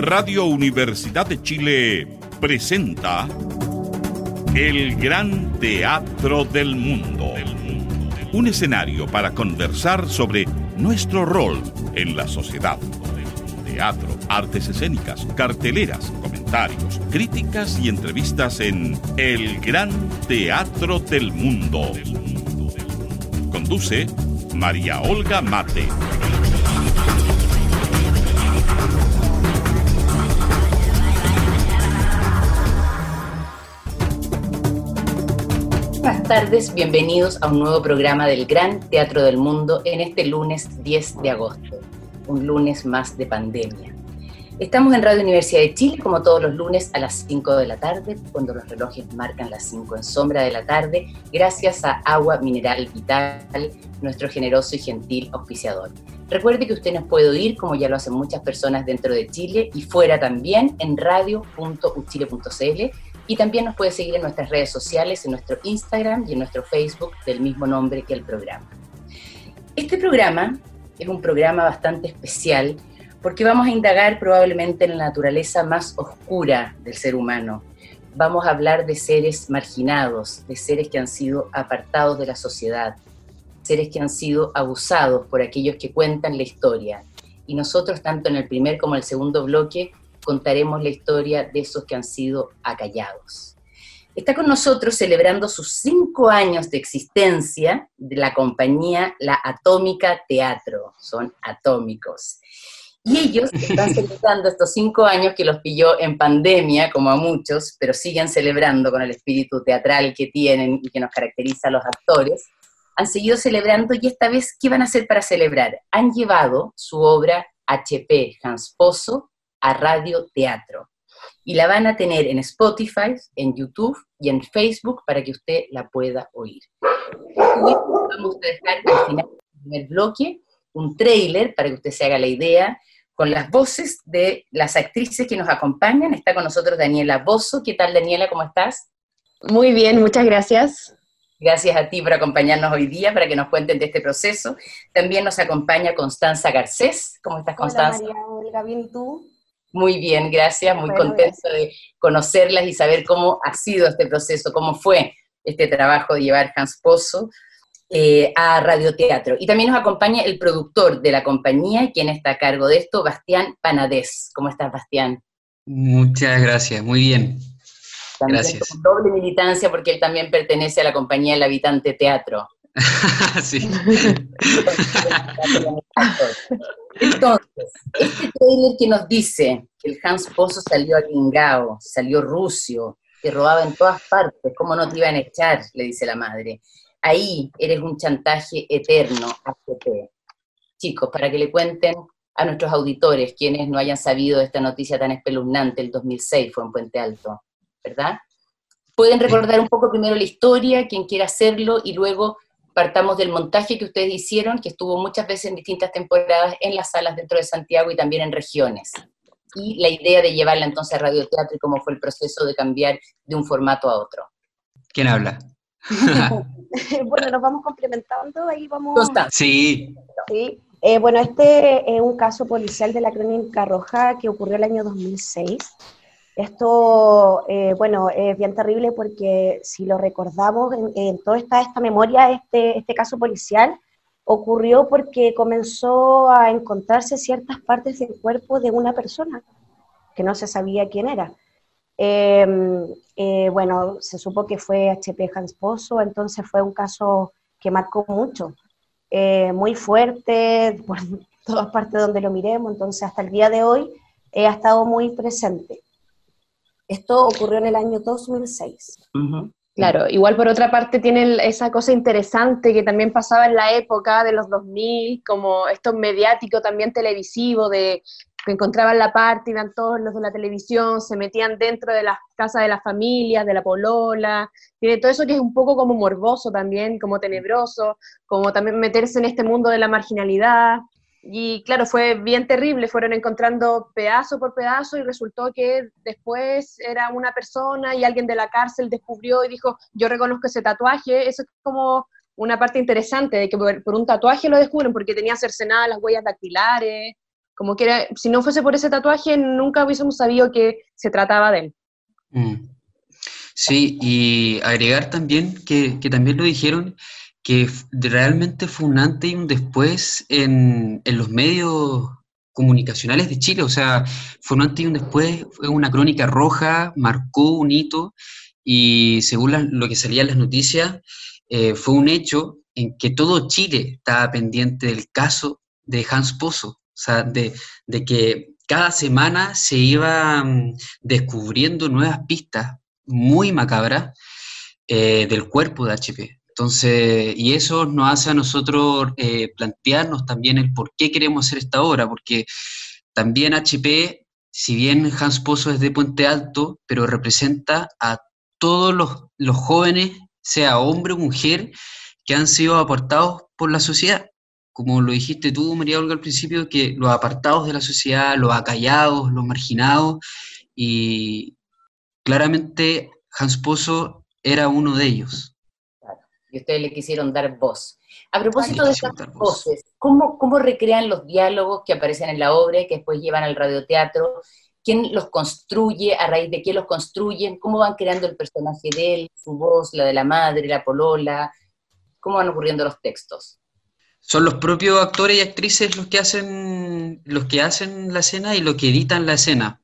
Radio Universidad de Chile presenta El Gran Teatro del Mundo. Un escenario para conversar sobre nuestro rol en la sociedad. Teatro, artes escénicas, carteleras, comentarios, críticas y entrevistas en El Gran Teatro del Mundo. Conduce María Olga Mate. Buenas tardes, bienvenidos a un nuevo programa del Gran Teatro del Mundo en este lunes 10 de agosto, un lunes más de pandemia. Estamos en Radio Universidad de Chile como todos los lunes a las 5 de la tarde, cuando los relojes marcan las 5 en sombra de la tarde, gracias a Agua Mineral Vital, nuestro generoso y gentil auspiciador. Recuerde que usted nos puede oír, como ya lo hacen muchas personas dentro de Chile y fuera también, en radio.uchile.cl, y también nos puede seguir en nuestras redes sociales, en nuestro Instagram y en nuestro Facebook del mismo nombre que el programa. Este programa es un programa bastante especial porque vamos a indagar probablemente en la naturaleza más oscura del ser humano. Vamos a hablar de seres marginados, de seres que han sido apartados de la sociedad, seres que han sido abusados por aquellos que cuentan la historia. Y nosotros, tanto en el primer como en el segundo bloque, contaremos la historia de esos que han sido acallados. Está con nosotros celebrando sus 5 años de existencia de la compañía La Atómica Teatro. Son atómicos. Y ellos están celebrando estos 5 años que los pilló en pandemia, como a muchos, pero siguen celebrando con el espíritu teatral que tienen y que nos caracteriza a los actores. Han seguido celebrando y esta vez, ¿qué van a hacer para celebrar? Han llevado su obra HP Hans Pozo a Radio Teatro. Y la van a tener en Spotify, en YouTube y en Facebook para que usted la pueda oír. Vamos a dejar al final del primer bloque un tráiler para que usted se haga la idea con las voces de las actrices que nos acompañan. Está con nosotros Daniela Bozo. ¿Qué tal, Daniela? ¿Cómo estás? Muy bien, muchas gracias. Gracias a ti por acompañarnos hoy día para que nos cuenten de este proceso. También nos acompaña Constanza Garcés. ¿Cómo estás, Constanza? Hola, María Olga, ¿bien y tú? Muy bien, gracias. Muy contenta de conocerlas y saber cómo ha sido este proceso, cómo fue este trabajo de llevar Hans Pozo a radioteatro. Y también nos acompaña el productor de la compañía, quien está a cargo de esto, Bastián Panadés. ¿Cómo estás, Bastián? Muchas gracias, muy bien. También Gracias. con doble militancia porque él también pertenece a la compañía El Habitante Teatro. Sí. Entonces, este trailer que nos dice que el Hans Pozo salió agringao, salió rucio, que robaba en todas partes, ¿cómo no te iban a echar?, le dice la madre. Ahí eres un chantaje eterno, HP. Chicos, para que le cuenten a nuestros auditores, quienes no hayan sabido de esta noticia tan espeluznante, el 2006 fue en Puente Alto, ¿verdad? Pueden recordar un poco primero la historia, quien quiera hacerlo, y luego partamos del montaje que ustedes hicieron, que estuvo muchas veces en distintas temporadas en las salas dentro de Santiago y también en regiones. Y la idea de llevarla entonces a radioteatro y cómo fue el proceso de cambiar de un formato a otro. ¿Quién habla? Bueno, nos vamos complementando, ahí vamos... Constanza. Sí. Sí. Bueno, este es un caso policial de la Crónica Roja que ocurrió el año 2006. Esto, bueno, es bien terrible porque si lo recordamos, en toda esta memoria, este caso policial ocurrió porque comenzó a encontrarse ciertas partes del cuerpo de una persona que no se sabía quién era. Bueno, se supo que fue HP Hans Pozo, entonces fue un caso que marcó mucho, muy fuerte, por todas partes donde lo miremos, entonces hasta el día de hoy ha estado muy presente. Esto ocurrió en el año 2006. Uh-huh. Claro, igual por otra parte tiene esa cosa interesante que también pasaba en la época de los 2000, como esto mediático también televisivo, de que encontraban la parte, iban todos los de la televisión, se metían dentro de las casas de las familias, de la polola, tiene todo eso que es un poco como morboso también, como tenebroso, como también meterse en este mundo de la marginalidad. Y claro, fue bien terrible, fueron encontrando pedazo por pedazo y resultó que después era una persona y alguien de la cárcel descubrió y dijo, yo reconozco ese tatuaje. Eso es como una parte interesante, de que por un tatuaje lo descubren, porque tenía cercenadas las huellas dactilares, Como que era, si no fuese por ese tatuaje, nunca hubiésemos sabido que se trataba de él. Sí, y agregar también que también lo dijeron, que realmente fue un antes y un después en los medios comunicacionales de Chile. O sea, fue un antes y un después, fue una crónica roja, marcó un hito, y según lo que salía en las noticias, fue un hecho en que todo Chile estaba pendiente del caso de Hans Pozo. O sea, de que cada semana se iban descubriendo nuevas pistas muy macabras del cuerpo de HP. Entonces, y eso nos hace a nosotros plantearnos también el por qué queremos hacer esta obra, porque también HP, si bien Hans Pozo es de Puente Alto, pero representa a todos los jóvenes, sea hombre o mujer, que han sido apartados por la sociedad. Como lo dijiste tú, María Olga, al principio, que los apartados de la sociedad, los acallados, los marginados, y claramente Hans Pozo era uno de ellos. Claro. Y ustedes le quisieron dar voz. A propósito de estas voces, ¿cómo recrean los diálogos que aparecen en la obra y que después llevan al radioteatro? ¿Quién los construye? ¿A raíz de qué los construyen? ¿Cómo van creando el personaje de él, su voz, la de la madre, la polola? ¿Cómo van ocurriendo los textos? Son los propios actores y actrices los que hacen la escena y los que editan la escena,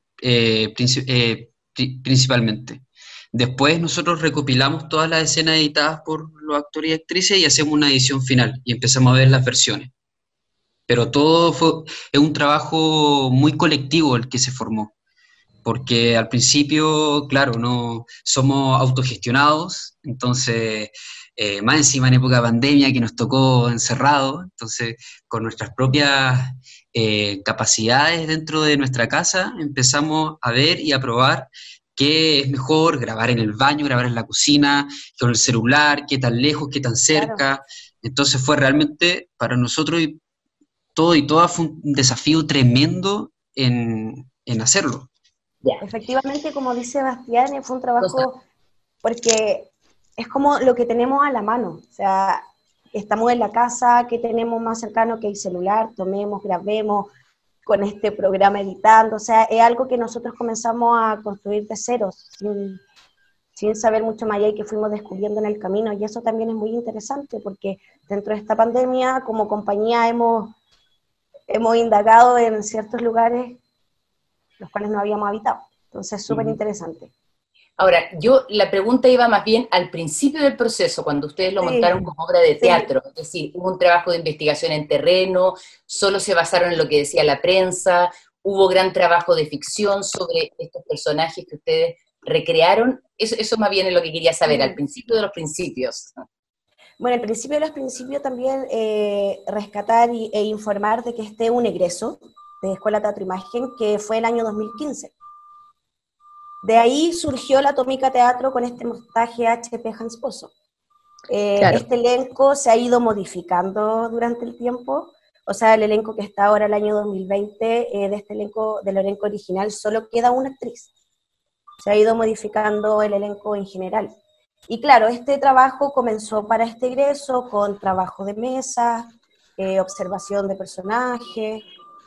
principalmente. Después nosotros recopilamos todas las escenas editadas por los actores y actrices y hacemos una edición final y empezamos a ver las versiones. Pero es un trabajo muy colectivo el que se formó, porque al principio, claro, no somos autogestionados, entonces, más encima en época de pandemia que nos tocó encerrados, entonces con nuestras propias capacidades dentro de nuestra casa empezamos a ver y a probar qué es mejor, grabar en el baño, grabar en la cocina, con el celular, qué tan lejos, qué tan cerca. Claro. Entonces fue realmente para nosotros y todas fue un desafío tremendo en hacerlo. Yeah. Efectivamente, como dice Bastián, fue un trabajo porque es como lo que tenemos a la mano. O sea, estamos en la casa, ¿qué tenemos más cercano que el celular? Tomemos, grabemos con este programa editando. O sea, es algo que nosotros comenzamos a construir de ceros, sin saber mucho más allá y que fuimos descubriendo en el camino. Y eso también es muy interesante porque dentro de esta pandemia, como compañía, hemos indagado en ciertos lugares los cuales no habíamos habitado. Entonces, súper interesante. Ahora, la pregunta iba más bien al principio del proceso, cuando ustedes lo montaron como obra de teatro, es decir, hubo un trabajo de investigación en terreno, solo se basaron en lo que decía la prensa, hubo gran trabajo de ficción sobre estos personajes que ustedes recrearon. Eso más bien es lo que quería saber, al principio de los principios. Bueno, al principio de los principios también rescatar e informar de que un egreso de Escuela Teatro Imagen, que fue el año 2015. De ahí surgió la Atómica Teatro con este montaje HP Hans Pozo. Claro. Este elenco se ha ido modificando durante el tiempo, o sea, el elenco que está ahora el año 2020, de este elenco, del elenco original, solo queda una actriz. Se ha ido modificando el elenco en general. Y claro, este trabajo comenzó para este egreso con trabajo de mesa, observación de personajes,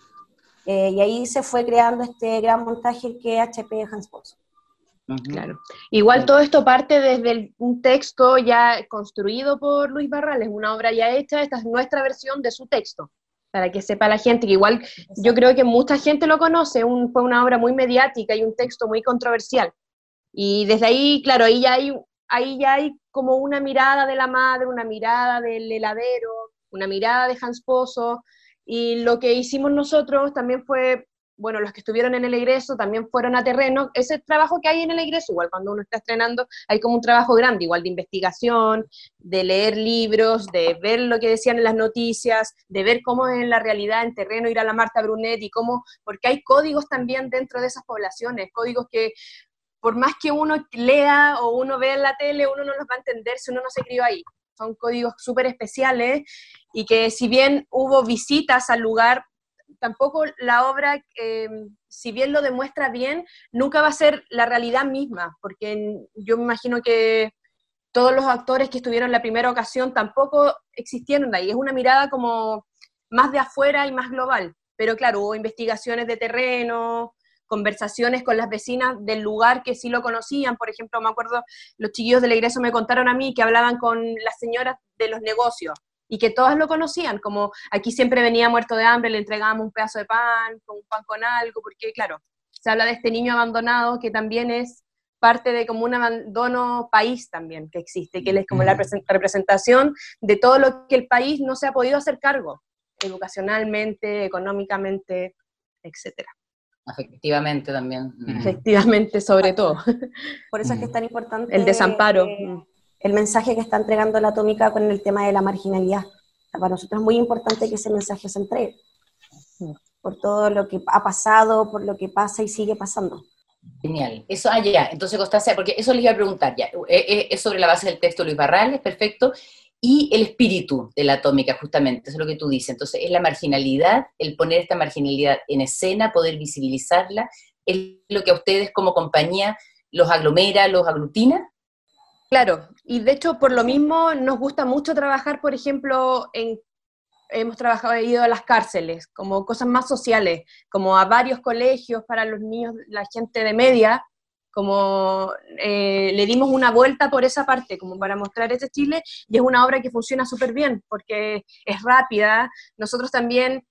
y ahí se fue creando este gran montaje que es HP Hans Pozo. Claro. Igual todo esto parte desde un texto ya construido por Luis Barrales, una obra ya hecha. Esta es nuestra versión de su texto, para que sepa la gente, que igual yo creo que mucha gente lo conoce, fue una obra muy mediática y un texto muy controversial. Y desde ahí, claro, ahí ya hay como una mirada de la madre, una mirada del heladero, una mirada de Hans Pozo, y lo que hicimos nosotros también fue, bueno, los que estuvieron en el egreso también fueron a terreno. Ese trabajo que hay en el egreso, igual cuando uno está estrenando, hay como un trabajo grande, igual de investigación, de leer libros, de ver lo que decían en las noticias, de ver cómo es en la realidad en terreno, ir a la Marta Brunet y cómo, porque hay códigos también dentro de esas poblaciones, códigos que por más que uno lea o uno vea en la tele, uno no los va a entender si uno no se crió ahí. Son códigos súper especiales y que si bien hubo visitas al lugar, tampoco la obra, si bien lo demuestra bien, nunca va a ser la realidad misma, porque yo me imagino que todos los actores que estuvieron en la primera ocasión tampoco existieron ahí. Es una mirada como más de afuera y más global. pero claro, hubo investigaciones de terreno, conversaciones con las vecinas del lugar que sí lo conocían. Por ejemplo, me acuerdo, los chiquillos del egreso me contaron a mí que hablaban con las señoras de los negocios, y que todas lo conocían, como aquí siempre venía muerto de hambre, le entregábamos un pedazo de pan, con un pan con algo, porque claro, se habla de este niño abandonado que también es parte de como un abandono país también que existe, que él es como la representación de todo lo que el país no se ha podido hacer cargo, educacionalmente, económicamente, etcétera. Efectivamente también. Efectivamente, sobre todo. Por eso es que es tan importante El desamparo. El mensaje que está entregando la Atómica con el tema de la marginalidad. Para nosotros es muy importante que ese mensaje se entregue, por todo lo que ha pasado, por lo que pasa y sigue pasando. Genial. Eso, ya. Entonces, Constancia, porque eso les iba a preguntar ya. Es sobre la base del texto de Luis Barrales, perfecto. Y el espíritu de la Atómica, justamente, eso es lo que tú dices. Entonces, es la marginalidad, el poner esta marginalidad en escena, poder visibilizarla, es lo que a ustedes como compañía los aglomera, los aglutina. Claro, y de hecho por lo mismo nos gusta mucho trabajar, por ejemplo, hemos ido a las cárceles, como cosas más sociales, como a varios colegios para los niños, la gente de media, como le dimos una vuelta por esa parte, como para mostrar ese Chile, y es una obra que funciona súper bien, porque es rápida. Nosotros también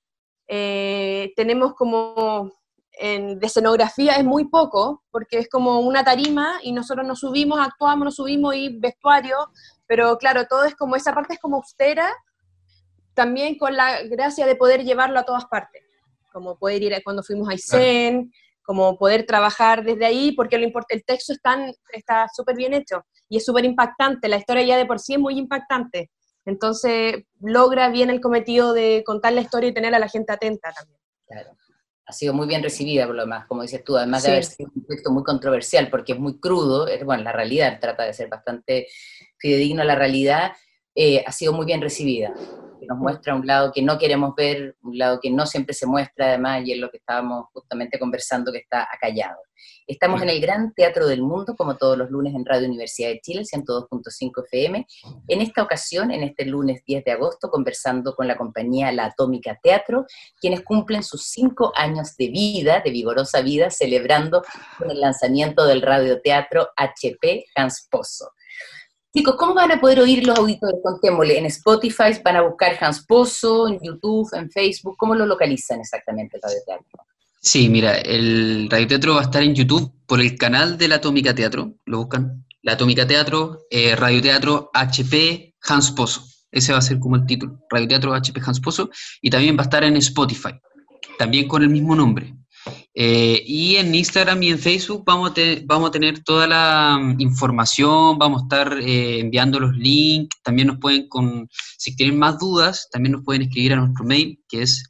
tenemos como, de escenografía es muy poco, porque es como una tarima, y nosotros nos subimos, actuamos, nos subimos, y vestuario, pero claro, todo es como, esa parte es como austera, también con la gracia de poder llevarlo a todas partes, como poder ir cuando fuimos a Aysén, como poder trabajar desde ahí, porque el texto está súper bien hecho, y es súper impactante, la historia ya de por sí es muy impactante, entonces logra bien el cometido de contar la historia y tener a la gente atenta también. Claro. Ha sido muy bien recibida por lo demás, como dices tú, además de Sí. haber sido un texto muy controversial, porque es muy crudo, bueno, la realidad trata de ser bastante fidedigno a la realidad, ha sido muy bien recibida, que nos muestra un lado que no queremos ver, un lado que no siempre se muestra además, y es lo que estábamos justamente conversando, que está acallado. Estamos en el Gran Teatro del Mundo, como todos los lunes en Radio Universidad de Chile, 102.5 FM. En esta ocasión, en este lunes 10 de agosto, conversando con la compañía La Atómica Teatro, quienes cumplen sus 5 años de vida, de vigorosa vida, celebrando con el lanzamiento del radioteatro HP Hans Pozo. Chicos, ¿cómo van a poder oír los auditores? Contémosle, en Spotify van a buscar Hans Pozo, en YouTube, en Facebook, ¿cómo lo localizan exactamente el radioteatro? Sí, mira, el radioteatro va a estar en YouTube por el canal de la Atómica Teatro, lo buscan, la Atómica Teatro, radioteatro HP Hans Pozo, ese va a ser como el título, radioteatro HP Hans Pozo, y también va a estar en Spotify, también con el mismo nombre. Y en Instagram y en Facebook vamos a tener toda la información, vamos a estar enviando los links, también si tienen más dudas, también nos pueden escribir a nuestro mail, que es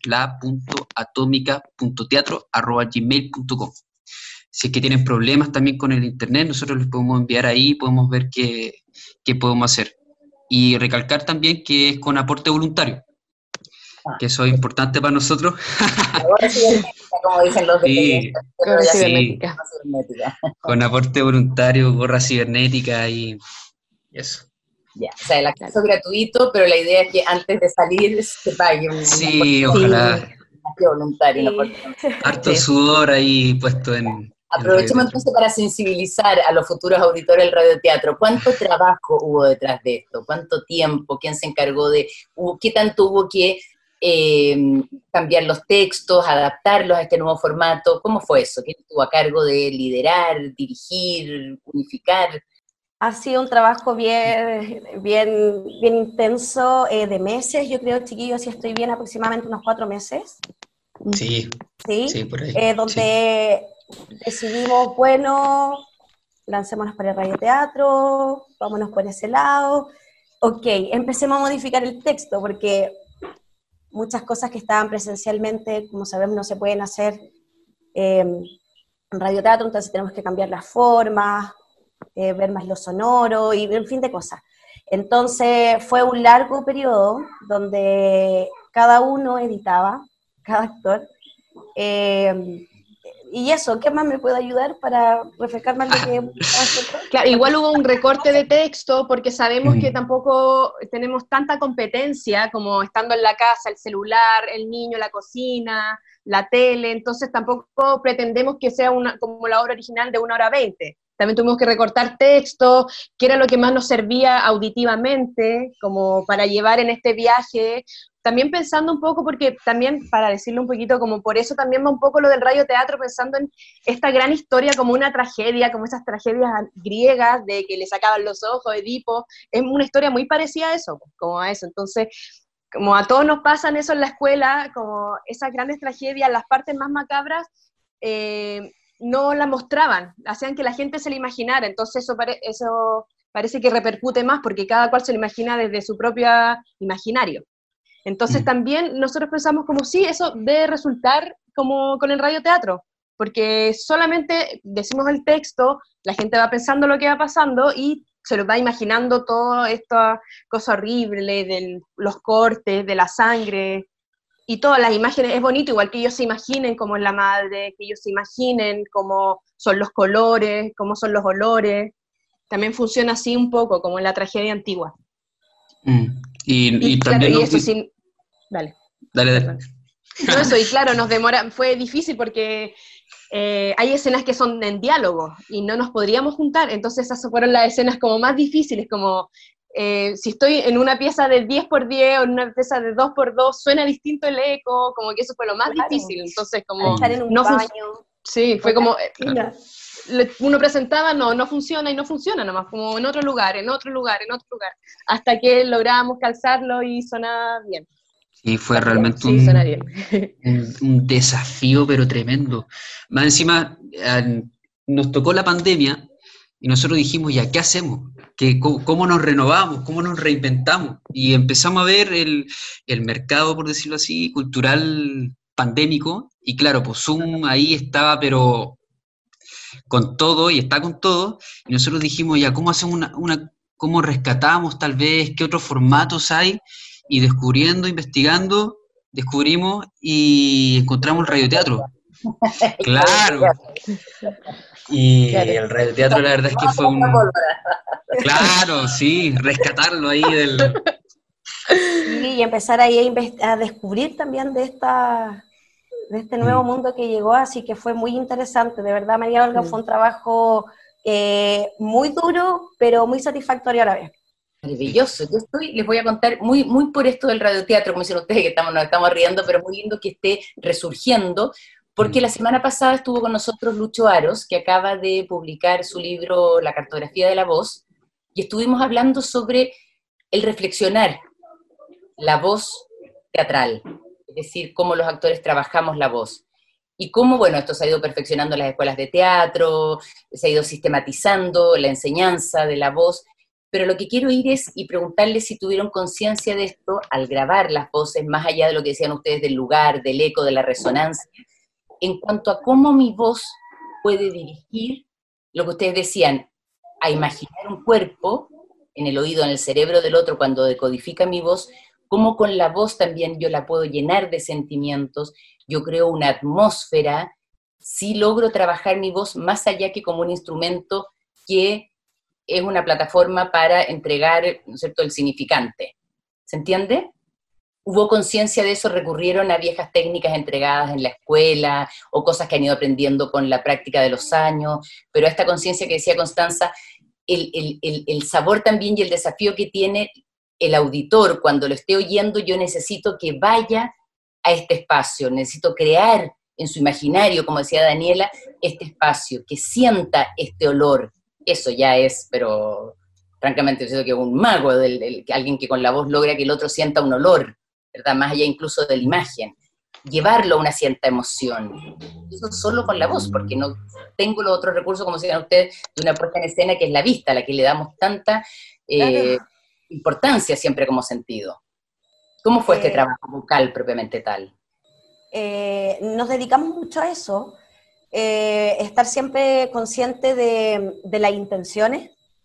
la.atomica.teatro@gmail.com. Si es que tienen problemas también con el internet, nosotros les podemos enviar ahí, podemos ver qué podemos hacer. Y recalcar también que es con aporte voluntario, que eso es importante para nosotros. Ahora sí, como dicen los Sí, Gorra sí. cibernética. Con aporte voluntario, gorra cibernética y eso. Ya, o sea, el acceso gratuito, pero la idea es que antes de salir se pague un Sí, ojalá. voluntario. Sí. Harto sudor ahí puesto en Aprovechemos entonces para sensibilizar a los futuros auditores del radioteatro. ¿Cuánto trabajo hubo detrás de esto? ¿Cuánto tiempo? ¿Quién se encargó qué tanto hubo que cambiar los textos, adaptarlos a este nuevo formato? ¿Cómo fue eso? ¿Quién estuvo a cargo de liderar, dirigir, unificar? Ha sido un trabajo bien intenso, de meses, yo creo, chiquillos, si estoy bien, aproximadamente unos 4 meses. Sí, Sí, por ahí. Donde decidimos, bueno, lancémonos para el radioteatro, vámonos por ese lado. Ok, empecemos a modificar el texto, porque muchas cosas que estaban presencialmente, como sabemos, no se pueden hacer en radioteatro, entonces tenemos que cambiar las formas, ver más lo sonoro y un fin de cosas. Entonces fue un largo periodo donde cada uno editaba, cada actor, y eso, ¿qué más me puede ayudar para refrescar más lo que... Claro, igual hubo un recorte de texto porque sabemos que tampoco tenemos tanta competencia como estando en la casa, el celular, el niño, la cocina, la tele, entonces tampoco pretendemos que sea como la obra original de 1 hora 20. También tuvimos que recortar texto, que era lo que más nos servía auditivamente, como para llevar en este viaje. También pensando un poco, porque también, para decirlo un poquito, como por eso también va un poco lo del radioteatro, pensando en esta gran historia como una tragedia, como esas tragedias griegas de que le sacaban los ojos, Edipo, es una historia muy parecida a eso, como a eso. Entonces, como a todos nos pasan eso en la escuela, como esas grandes tragedias, las partes más macabras, no la mostraban, hacían que la gente se la imaginara, entonces eso parece que repercute más porque cada cual se lo imagina desde su propio imaginario. Entonces también nosotros pensamos como sí, eso debe resultar como con el radioteatro, porque solamente decimos el texto, la gente va pensando lo que va pasando y se lo va imaginando toda esta cosa horrible de los cortes, de la sangre, y todas las imágenes, es bonito, igual que ellos se imaginen cómo es la madre, que ellos se imaginen cómo son los colores, cómo son los olores, también funciona así un poco, como en la tragedia antigua. Y claro, también y eso sí, dale. Dale. No, eso, y claro, fue difícil porque hay escenas que son en diálogo, y no nos podríamos juntar, entonces esas fueron las escenas como más difíciles, como... si estoy en una pieza de 10x10 o en una pieza de 2x2, suena distinto el eco, como que eso fue lo más difícil, entonces como... Estar en un baño. Sí, fue como... uno presentaba, no funciona y no funciona nomás, como en otro lugar, hasta que logramos calzarlo y sonaba bien. Sí, fue realmente suena bien. un desafío, pero tremendo. Más encima, nos tocó la pandemia y nosotros dijimos, ya, ¿qué hacemos? ¿Cómo nos renovamos? ¿Cómo nos reinventamos? Y empezamos a ver el mercado, por decirlo así, cultural pandémico, y claro, pues Zoom ahí estaba, pero con todo, y está con todo, y nosotros dijimos, ya, ¿cómo hacemos cómo rescatamos tal vez, qué otros formatos hay? Y descubriendo, investigando, descubrimos y encontramos el radioteatro. Claro. Y el radioteatro la verdad es que fue Claro, sí, rescatarlo ahí del... Sí, y empezar ahí a descubrir también de este nuevo mundo que llegó, así que fue muy interesante, de verdad, María Olga, fue un trabajo muy duro, pero muy satisfactorio a la vez. Maravilloso. Les voy a contar muy, muy por esto del radioteatro, como dicen ustedes, que nos estamos riendo, pero muy lindo que esté resurgiendo, porque la semana pasada estuvo con nosotros Lucho Aros, que acaba de publicar su libro La cartografía de la voz, y estuvimos hablando sobre el reflexionar la voz teatral, es decir, cómo los actores trabajamos la voz. Y cómo, bueno, esto se ha ido perfeccionando en las escuelas de teatro, se ha ido sistematizando la enseñanza de la voz, pero lo que quiero ir es y preguntarles si tuvieron conciencia de esto al grabar las voces, más allá de lo que decían ustedes del lugar, del eco, de la resonancia, en cuanto a cómo mi voz puede dirigir lo que ustedes decían, a imaginar un cuerpo en el oído, en el cerebro del otro, cuando decodifica mi voz, cómo con la voz también yo la puedo llenar de sentimientos, yo creo una atmósfera, sí logro trabajar mi voz más allá que como un instrumento que es una plataforma para entregar, ¿no es cierto?, el significante. ¿Se entiende? ¿Hubo conciencia de eso? ¿Recurrieron a viejas técnicas entregadas en la escuela o cosas que han ido aprendiendo con la práctica de los años? Pero esta conciencia que decía Constanza, el sabor también y el desafío que tiene el auditor cuando lo esté oyendo, yo necesito que vaya a este espacio, necesito crear en su imaginario, como decía Daniela, este espacio, que sienta este olor. Eso ya es, pero francamente, yo siento que es un mago, alguien que con la voz logra que el otro sienta un olor, ¿verdad? Más allá incluso de la imagen. Llevarlo a una cierta emoción. Eso solo con la voz, porque no tengo los otros recursos, como decían ustedes, de una puesta en escena que es la vista, a la que le damos tanta importancia siempre como sentido. ¿Cómo fue este trabajo vocal propiamente tal? Nos dedicamos mucho a eso, estar siempre consciente de las intenciones.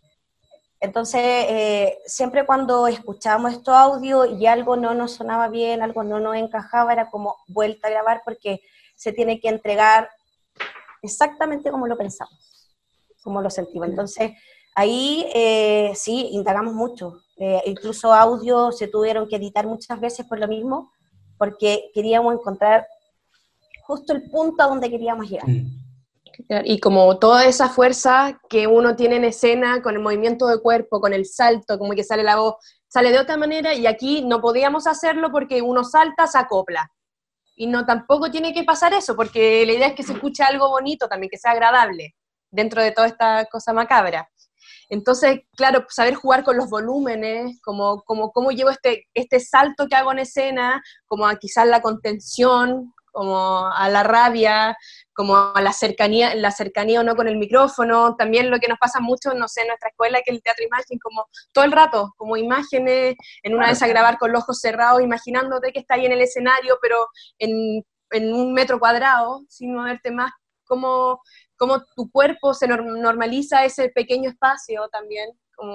Entonces, siempre cuando escuchábamos estos audios y algo no nos sonaba bien, algo no nos encajaba, era como vuelta a grabar porque se tiene que entregar exactamente como lo pensamos, como lo sentimos. Entonces, ahí sí, indagamos mucho. Incluso audio se tuvieron que editar muchas veces por lo mismo, porque queríamos encontrar justo el punto a donde queríamos llegar. Y como toda esa fuerza que uno tiene en escena, con el movimiento de cuerpo, con el salto, como que sale la voz, sale de otra manera, y aquí no podíamos hacerlo porque uno salta, se acopla. Y no, tampoco tiene que pasar eso, porque la idea es que se escuche algo bonito también, que sea agradable, dentro de toda esta cosa macabra. Entonces, claro, saber jugar con los volúmenes, como cómo llevo este salto que hago en escena, como a quizás la contención, como a la rabia, como a la cercanía o no con el micrófono. También lo que nos pasa mucho, no sé, en nuestra escuela, que el teatro imagen, como todo el rato, como imágenes, en una vez a grabar con los ojos cerrados, imaginándote que está ahí en el escenario, pero en 1 metro cuadrado, sin moverte más, como tu cuerpo se normaliza ese pequeño espacio también,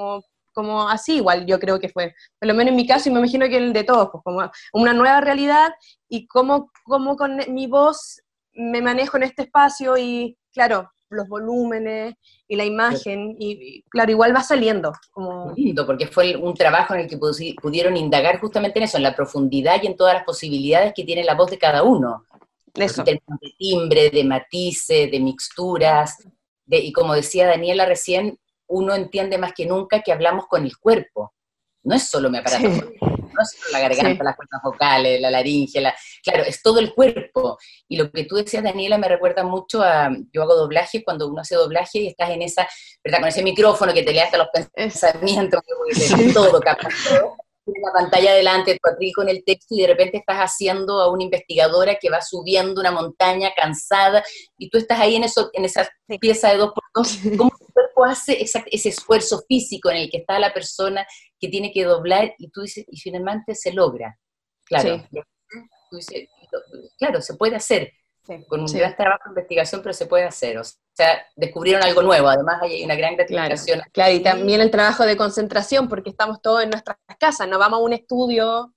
como así igual yo creo que fue, por lo menos en mi caso, y me imagino que el de todos, pues como una nueva realidad, y cómo con mi voz me manejo en este espacio, y claro, los volúmenes y la imagen, y claro, igual va saliendo. Como... Lindo, porque fue un trabajo en el que pudieron indagar justamente en eso, en la profundidad y en todas las posibilidades que tiene la voz de cada uno. Eso. En términos de timbre, de matices, de mixturas, y como decía Daniela recién, uno entiende más que nunca que hablamos con el cuerpo. No es solo mi aparato, no es solo la garganta, las cuerdas vocales, la laringe, claro, es todo el cuerpo. Y lo que tú decías, Daniela, me recuerda mucho yo hago doblaje, cuando uno hace doblaje y estás en esa, ¿verdad? Con ese micrófono que te lee hasta los pensamientos, que todo capaz, todo. Tienes la pantalla delante, tu atril con el texto, y de repente estás haciendo a una investigadora que va subiendo una montaña cansada, y tú estás ahí en esa pieza de 2x2. ¿Cómo tu cuerpo hace ese esfuerzo físico en el que está la persona que tiene que doblar, y tú dices, y finalmente se logra? Claro, sí. Tú dices, claro, se puede hacer, con un gran trabajo de investigación, pero se puede hacer. O sea, descubrieron allo nuevo, además hay una gran gratificación. Claro, y también el trabajo de concentración, porque estamos todos en nuestras casas, no vamos a un estudio,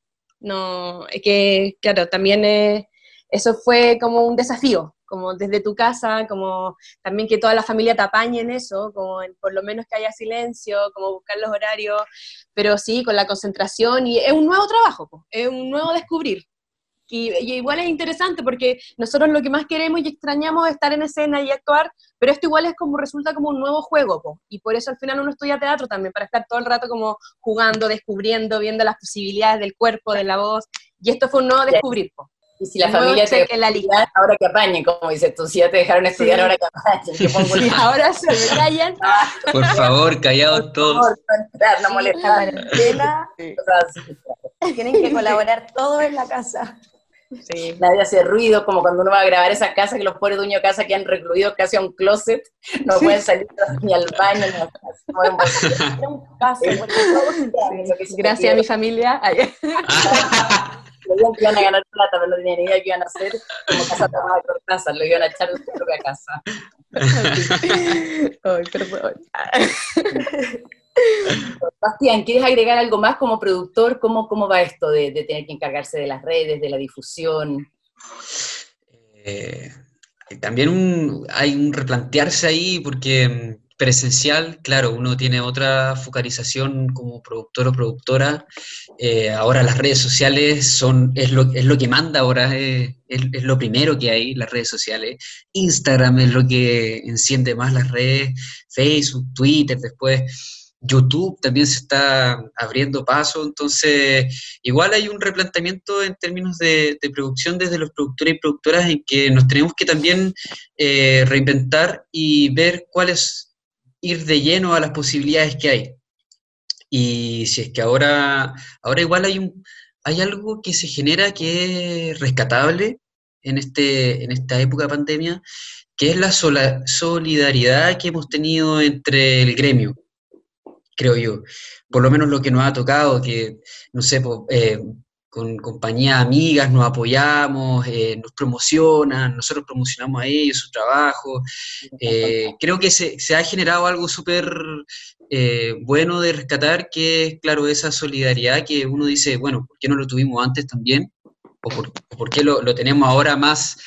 no, que claro, también eso fue como un desafío, como desde tu casa, como también que toda la familia te apañe en eso, como por lo menos que haya silencio, como buscar los horarios, pero sí, con la concentración, y es un nuevo trabajo, es un nuevo descubrir. Y igual es interesante porque nosotros lo que más queremos y extrañamos es estar en escena y actuar, pero esto igual es como, resulta como un nuevo juego, po. Y por eso al final uno estudia teatro también, para estar todo el rato como jugando, descubriendo, viendo las posibilidades del cuerpo, de la voz, y esto fue un nuevo descubrir, po. Y si la familia te deja estudiar, ahora que apañen, como dices tú, si ya te dejaron estudiar, ahora que apañen. Sí, ahora se me callan. Por favor, callados todos. Por favor, no molestar. Tienen que colaborar todos en la casa. Sí. Nadie hace ruido, como cuando uno va a grabar esas casas, que los pobres dueños de casa quedan recluidos casi a un closet, no pueden salir ni al baño, ni a Gracias a mi familia. Creían que iban a ganar plata, pero no tenían ni idea que iban a hacer, como casa tomada por casa, lo iban a echar de su propia casa. Ay, perdón. Bastián, ¿quieres agregar algo más como productor? ¿Cómo va esto de tener que encargarse de las redes, de la difusión? También hay un replantearse ahí, porque presencial, claro, uno tiene otra focalización como productor o productora. Ahora las redes sociales es lo que manda ahora, es lo primero que hay, las redes sociales. Instagram es lo que enciende más las redes, Facebook, Twitter, después YouTube también se está abriendo paso, entonces igual hay un replanteamiento en términos de producción desde los productores y productoras, en que nos tenemos que también reinventar y ver ir de lleno a las posibilidades que hay. Y si es que ahora igual hay algo que se genera que es rescatable en esta época de pandemia, que es la solidaridad que hemos tenido entre el gremio, creo yo. Por lo menos lo que nos ha tocado, que, no sé, con compañías amigas nos apoyamos, nos promocionan, nosotros promocionamos a ellos su trabajo. Creo que se ha generado algo súper bueno de rescatar, que es, claro, esa solidaridad que uno dice, bueno, ¿por qué no lo tuvimos antes también? ¿O por qué lo tenemos ahora más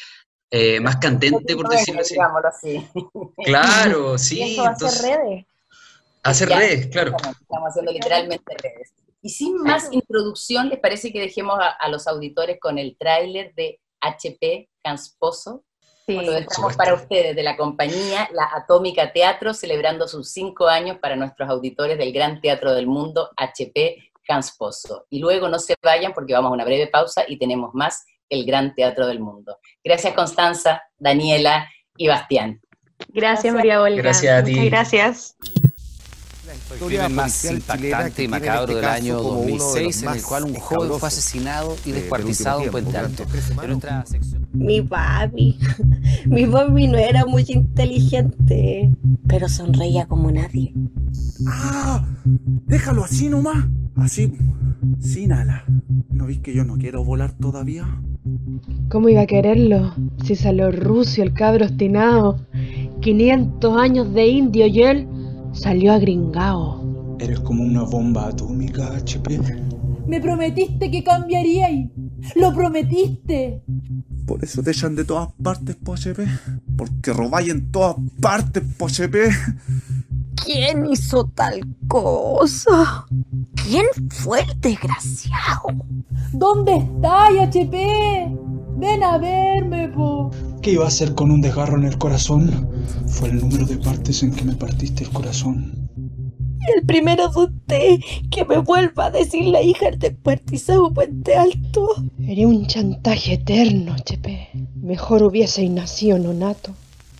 más candente, por decirlo así. Digámoslo así. Claro, Y sí, esto va a ser entonces, redes. hacer Ya, redes, claro. estamos haciendo literalmente redes. Y sin más introducción, ¿les parece que dejemos a los auditores con el tráiler de HP Cansposo? Sí. Lo dejamos para ustedes, de la compañía La Atómica Teatro, celebrando sus 5 años para nuestros auditores del Gran Teatro del Mundo, HP Cansposo. Y luego no se vayan porque vamos a una breve pausa y tenemos más el Gran Teatro del Mundo. Gracias, Constanza, Daniela y Bastián. Gracias, María Olga. Gracias a ti. Muchas gracias. El crimen más impactante y macabro del año 2006, en el cual un joven fue asesinado y descuartizado en Puente Alto. En nuestra sección... Mi papi no era muy inteligente, pero sonreía como nadie. ¡Ah! Déjalo así nomás. Así, sin alas. ¿No ves que yo no quiero volar todavía? ¿Cómo iba a quererlo? Si salió Rucio, el cabro obstinado. 500 años de indio y él salió agringao. Eres como una bomba atómica, HP. Me prometiste que cambiaríais. ¡Lo prometiste! Por eso te echan de todas partes, po, HP. Porque robáis en todas partes, po, HP. ¿Quién hizo tal cosa? ¿Quién fue el desgraciado? ¿Dónde estáis, HP? Ven a verme, po. ¿Qué iba a hacer con un desgarro en el corazón? Fue el número de partes en que me partiste el corazón. El primero de usted que me vuelva a decir la hija del descuartizado Puente Alto. Sería un chantaje eterno, HP. Mejor hubieseis nacido nonato.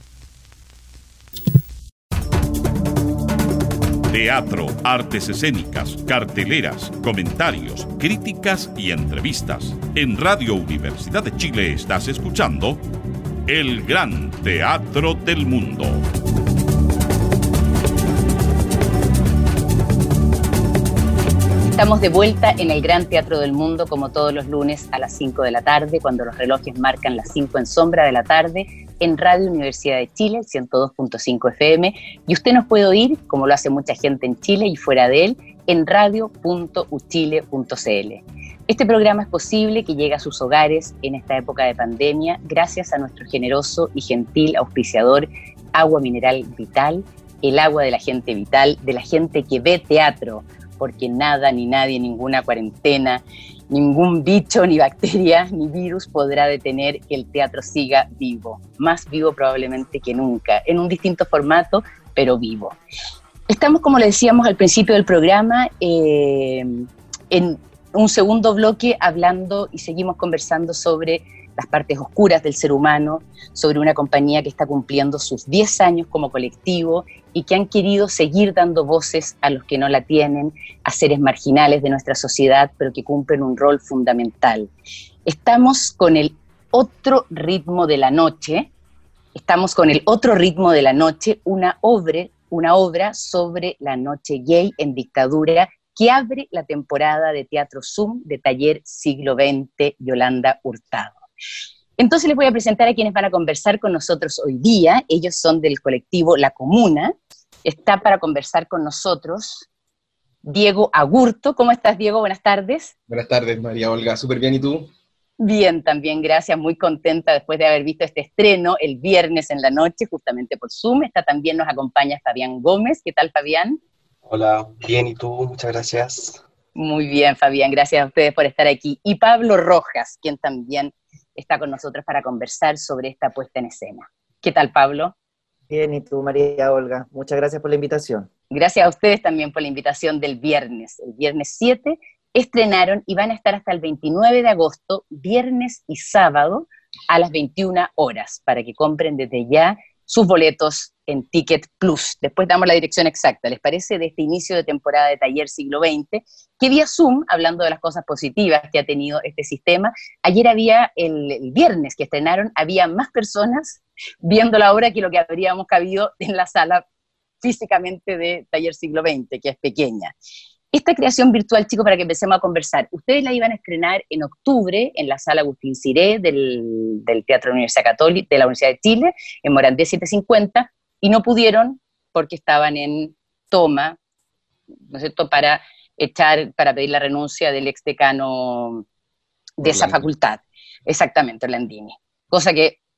Teatro, artes escénicas, carteleras, comentarios, críticas y entrevistas. En Radio Universidad de Chile estás escuchando El Gran Teatro del Mundo. Estamos de vuelta en el Gran Teatro del Mundo, como todos los lunes a las 5 de la tarde, cuando los relojes marcan las 5 en sombra de la tarde, en Radio Universidad de Chile, 102.5 FM, y usted nos puede oír, como lo hace mucha gente en Chile y fuera de él, en radio.uchile.cl. Este programa es posible que llegue a sus hogares en esta época de pandemia gracias a nuestro generoso y gentil auspiciador Agua Mineral Vital, el agua de la gente vital, de la gente que ve teatro, porque nada, ni nadie, ninguna cuarentena, ningún bicho, ni bacteria, ni virus podrá detener que el teatro siga vivo, más vivo probablemente que nunca, en un distinto formato, pero vivo. Estamos, como le decíamos al principio del programa, en un segundo bloque hablando y seguimos conversando sobre las partes oscuras del ser humano, sobre una compañía que está cumpliendo sus 10 años como colectivo y que han querido seguir dando voces a los que no la tienen, a seres marginales de nuestra sociedad, pero que cumplen un rol fundamental. Estamos con el otro ritmo de la noche, una obra sobre la noche gay en dictadura que abre la temporada de Teatro Zoom de Taller Siglo XX Yolanda Hurtado. Entonces les voy a presentar a quienes van a conversar con nosotros hoy día. Ellos son del colectivo La Comuna. Está para conversar con nosotros Diego Agurto. ¿Cómo estás, Diego? Buenas tardes. Buenas tardes, María Olga. Súper bien, ¿y tú? Bien, también, gracias. Muy contenta después de haber visto este estreno el viernes en la noche, justamente por Zoom. También nos acompaña Fabián Gómez. ¿Qué tal, Fabián? Hola, bien, ¿y tú? Muchas gracias. Muy bien, Fabián. Gracias a ustedes por estar aquí. Y Pablo Rojas, quien también está con nosotros para conversar sobre esta puesta en escena. ¿Qué tal, Pablo? Bien, ¿y tú, María Olga? Muchas gracias por la invitación. Gracias a ustedes también por la invitación del viernes. El viernes 7 estrenaron y van a estar hasta el 29 de agosto, viernes y sábado, a las 21 horas, para que compren desde ya sus boletos en Ticket Plus. Después damos la dirección exacta, ¿les parece? De este inicio de temporada de Taller Siglo XX, que vía Zoom, hablando de las cosas positivas que ha tenido este sistema, ayer había, el viernes que estrenaron, había más personas viendo la obra que lo que habríamos cabido en la sala físicamente de Taller Siglo XX, que es pequeña. Esta creación virtual, chicos, para que empecemos a conversar, ustedes la iban a estrenar en octubre en la sala Agustín Ciré del Teatro de la Universidad Católica, de la Universidad de Chile, en Morandé 750, y no pudieron porque estaban en toma, ¿no es cierto?, para pedir la renuncia del exdecano de esa facultad, exactamente, Orlandini. Cosa que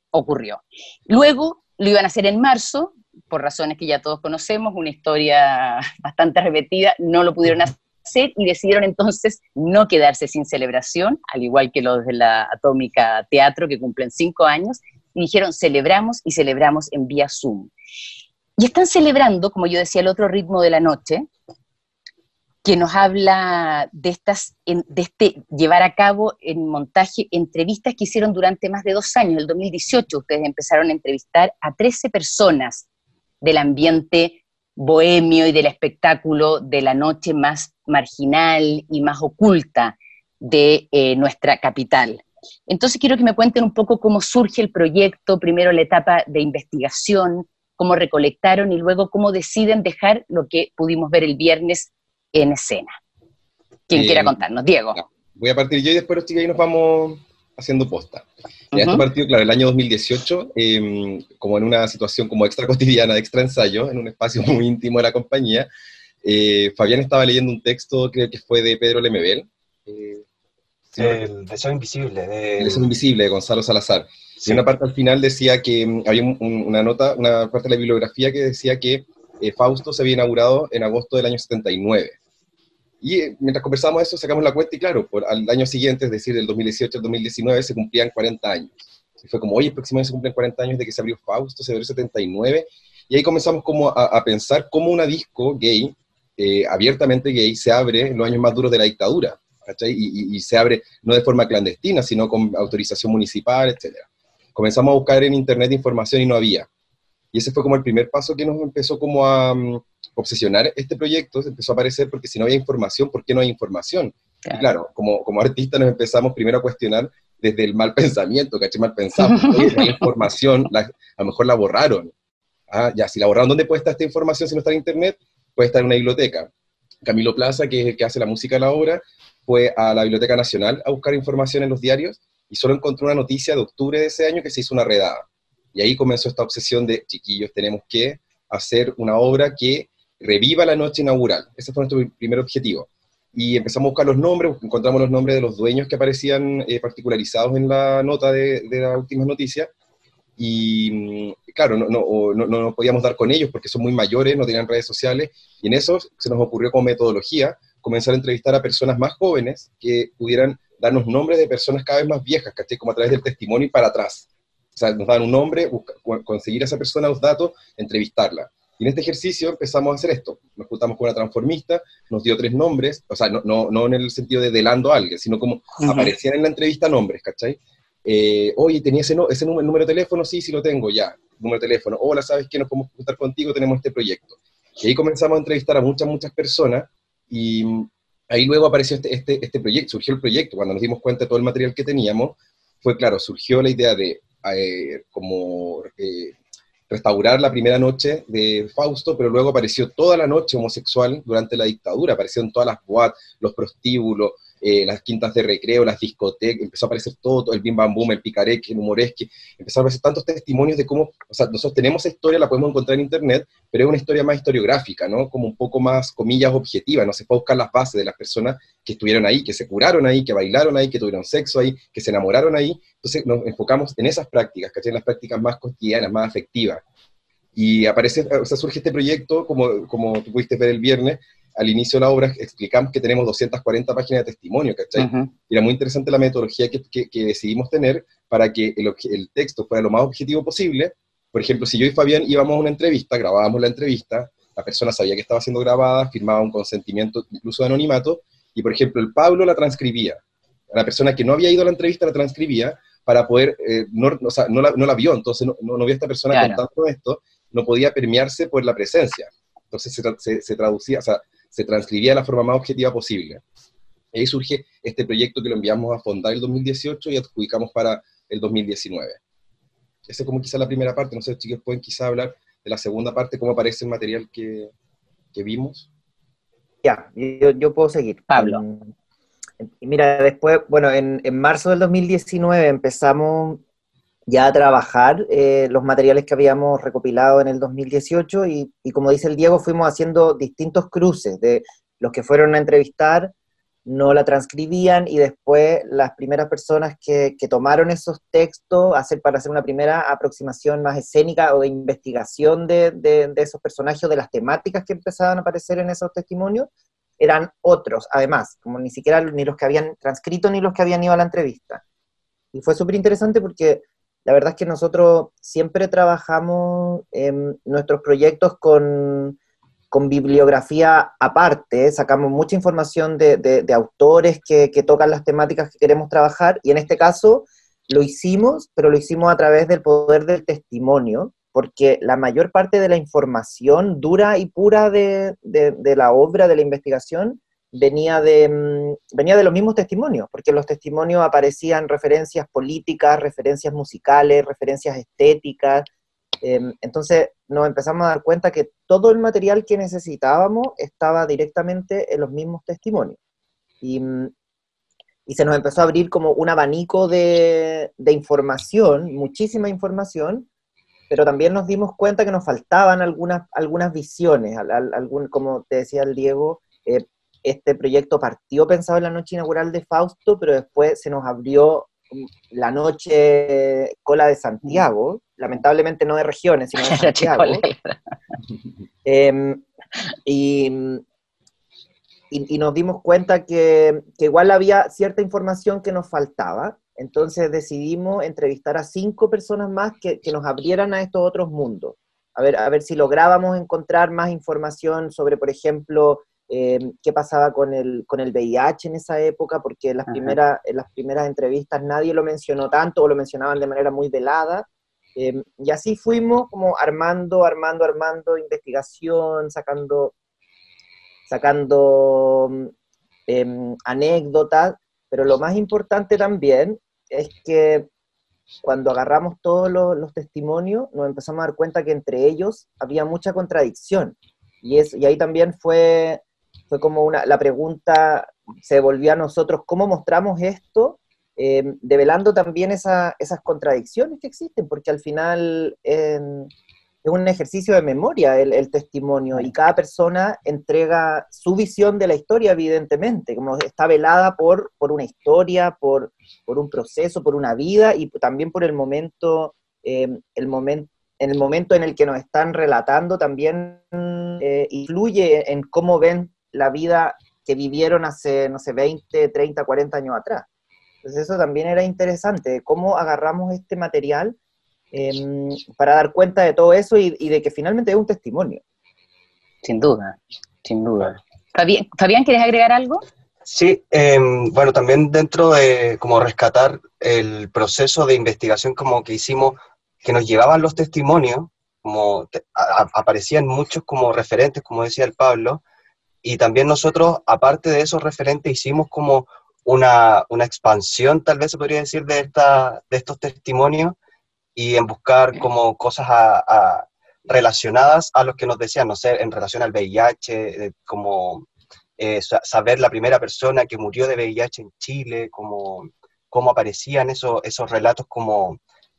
ocurrió. Luego lo iban a hacer en marzo, por razones que ya todos conocemos, una historia bastante repetida, no lo pudieron hacer y decidieron entonces no quedarse sin celebración, al igual que los de la Atómica Teatro, que cumplen 5 años, y dijeron celebramos y celebramos en vía Zoom. Y están celebrando, como yo decía, el otro ritmo de la noche, que nos habla de llevar a cabo en montaje entrevistas que hicieron durante más de 2 años. En el 2018 ustedes empezaron a entrevistar a 13 personas del ambiente bohemio y del espectáculo de la noche más marginal y más oculta de nuestra capital. Entonces quiero que me cuenten un poco cómo surge el proyecto, primero la etapa de investigación, cómo recolectaron y luego cómo deciden dejar lo que pudimos ver el viernes en escena. ¿Quién quiera contarnos? Diego. Voy a partir yo y después los chicos ahí nos vamos haciendo posta. Esto partió, claro, el año 2018, como en una situación como extra cotidiana, de extra ensayo, en un espacio muy íntimo de la compañía. Fabián estaba leyendo un texto, creo que fue de Pedro Lemebel. El Deseo Invisible. El Deseo Invisible, de Gonzalo Salazar. Sí. Y una parte al final decía que había una nota, una parte de la bibliografía que decía que Fausto se había inaugurado en agosto del año 79. Y mientras conversábamos eso, sacamos la cuenta y claro, al año siguiente, es decir, del 2018 al 2019, se cumplían 40 años. Y fue como, oye, el próximo año se cumplen 40 años de que se abrió Fausto, se abrió el 79, y ahí comenzamos como a pensar cómo una disco gay, abiertamente gay, se abre en los años más duros de la dictadura, ¿cachai? Y se abre no de forma clandestina, sino con autorización municipal, etc. Comenzamos a buscar en internet información y no había. Y ese fue como el primer paso que nos empezó como a obsesionar este proyecto. Se empezó a aparecer porque si no había información, ¿por qué no hay información? Claro. Y claro, como artistas nos empezamos primero a cuestionar desde el mal pensamiento, ¿cachai? Mal pensado. Oye, la información, a lo mejor la borraron. Ah, ya, si la borraron, ¿dónde puede estar esta información si no está en internet? Puede estar en una biblioteca. Camilo Plaza, que es el que hace la música de la obra, fue a la Biblioteca Nacional a buscar información en los diarios y solo encontró una noticia de octubre de ese año que se hizo una redada. Y ahí comenzó esta obsesión de, chiquillos, tenemos que hacer una obra que reviva la noche inaugural. Ese fue nuestro primer objetivo. Y empezamos a buscar los nombres, encontramos los nombres de los dueños que aparecían particularizados en la nota de las últimas noticias, y claro, no podíamos dar con ellos porque son muy mayores, no tenían redes sociales, y en eso se nos ocurrió como metodología comenzar a entrevistar a personas más jóvenes que pudieran darnos nombres de personas cada vez más viejas, ¿cachai? Como a través del testimonio y para atrás. O sea, nos daban un nombre, conseguir a esa persona los datos, entrevistarla. Y en este ejercicio empezamos a hacer esto. Nos juntamos con una transformista, nos dio 3 nombres, o sea, no en el sentido de delando a alguien, sino como aparecían en la entrevista nombres, ¿cachai? Oye, ¿tenía ese número de teléfono? Sí, lo tengo, ya. Número de teléfono. Hola, ¿sabes qué? Nos podemos juntar contigo, tenemos este proyecto. Y ahí comenzamos a entrevistar a muchas personas, y ahí luego apareció este proyecto, surgió el proyecto. Cuando nos dimos cuenta de todo el material que teníamos, fue claro, surgió la idea de restaurar la primera noche de Fausto, pero luego apareció toda la noche homosexual durante la dictadura, aparecieron todas las boats, los prostíbulos, las quintas de recreo, las discotecas, empezó a aparecer todo, el bim bam boom, el picareque, el humoresque, empezaron a aparecer tantos testimonios de cómo, o sea, nosotros tenemos esa historia, la podemos encontrar en internet, pero es una historia más historiográfica, ¿no? Como un poco más, comillas, objetiva, no se puede buscar las bases de las personas que estuvieron ahí, que se curaron ahí, que bailaron ahí, que tuvieron sexo ahí, que se enamoraron ahí. Entonces nos enfocamos en esas prácticas, ¿cachai? En las prácticas más cotidianas, más afectivas. Y aparece, o sea, surge este proyecto, como tú pudiste ver el viernes, al inicio de la obra explicamos que tenemos 240 páginas de testimonio, ¿cachai? Y era muy interesante la metodología que decidimos tener para que el texto fuera lo más objetivo posible. Por ejemplo, si yo y Fabián íbamos a una entrevista, grabábamos la entrevista, la persona sabía que estaba siendo grabada, firmaba un consentimiento incluso de anonimato, y por ejemplo el Pablo la transcribía. La persona que no había ido a la entrevista la transcribía para poder, no la vio, entonces no vio a esta persona contando esto, no podía permearse por la presencia. Entonces se traducía, o sea, se transcribía de la forma más objetiva posible. Y ahí surge este proyecto que lo enviamos a Fondar el 2018 y adjudicamos para el 2019. Esa es como quizá la primera parte, no sé, chicos, pueden quizá hablar de la segunda parte, cómo aparece el material que vimos. Ya, yo puedo seguir. Pablo. Mira, después, bueno, en marzo del 2019 empezamos ya a trabajar los materiales que habíamos recopilado en el 2018 y como dice el Diego, fuimos haciendo distintos cruces de los que fueron a entrevistar, no la transcribían, y después las primeras personas que tomaron esos textos para hacer una primera aproximación más escénica o de investigación de esos personajes, de las temáticas que empezaban a aparecer en esos testimonios, eran otros, además, como ni siquiera ni los que habían transcrito ni los que habían ido a la entrevista. Y fue súper interesante porque la verdad es que nosotros siempre trabajamos en nuestros proyectos con bibliografía aparte, sacamos mucha información de autores que tocan las temáticas que queremos trabajar, y en este caso lo hicimos, pero lo hicimos a través del poder del testimonio, porque la mayor parte de la información dura y pura de la obra, de la investigación, venía de los mismos testimonios, porque en los testimonios aparecían referencias políticas, referencias musicales, referencias estéticas. Entonces nos empezamos a dar cuenta que todo el material que necesitábamos estaba directamente en los mismos testimonios. Y se nos empezó a abrir como un abanico de información, muchísima información, pero también nos dimos cuenta que nos faltaban algunas visiones, como te decía el Diego, este proyecto partió pensado en la noche inaugural de Fausto, pero después se nos abrió la noche Cola de Santiago, lamentablemente no de regiones, sino de Santiago. Y nos dimos cuenta que igual había cierta información que nos faltaba, entonces decidimos entrevistar a 5 personas más que nos abrieran a estos otros mundos, a ver si lográbamos encontrar más información sobre, por ejemplo, qué pasaba con el VIH en esa época, porque en las primeras entrevistas nadie lo mencionó tanto, o lo mencionaban de manera muy velada, y así fuimos como armando investigación, sacando anécdotas, pero lo más importante también es que cuando agarramos todos los testimonios, nos empezamos a dar cuenta que entre ellos había mucha contradicción, y ahí también fue como la pregunta se volvió a nosotros: ¿cómo mostramos esto? Develando también esas contradicciones que existen, porque al final es un ejercicio de memoria el testimonio, y cada persona entrega su visión de la historia, evidentemente, como está velada por una historia, por un proceso, por una vida, y también por el momento en el momento en el que nos están relatando también influye en cómo ven la vida que vivieron hace, no sé, 20, 30, 40 años atrás. Entonces eso también era interesante, cómo agarramos este material para dar cuenta de todo eso y de que finalmente es un testimonio. Sin duda, sin duda. Fabián, ¿quieres agregar algo? Sí, bueno, también dentro de como rescatar el proceso de investigación como que hicimos, que nos llevaban los testimonios, como aparecían muchos como referentes, como decía el Pablo, y también nosotros, aparte de esos referentes, hicimos como una expansión, tal vez se podría decir, de estos testimonios, y en buscar como cosas relacionadas a los que nos decían, no sé, en relación al VIH, como saber la primera persona que murió de VIH en Chile, cómo aparecían esos relatos como,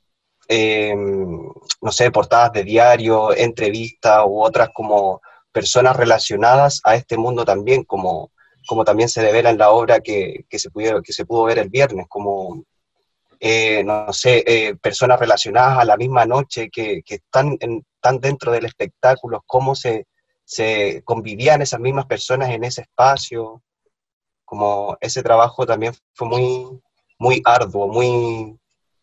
no sé, portadas de diario, entrevistas u otras como personas relacionadas a este mundo también, como también se devela en la obra que se pudo ver el viernes, como, no sé, personas relacionadas a la misma noche que están dentro del espectáculo, cómo se convivían esas mismas personas en ese espacio, como ese trabajo también fue muy, muy arduo, muy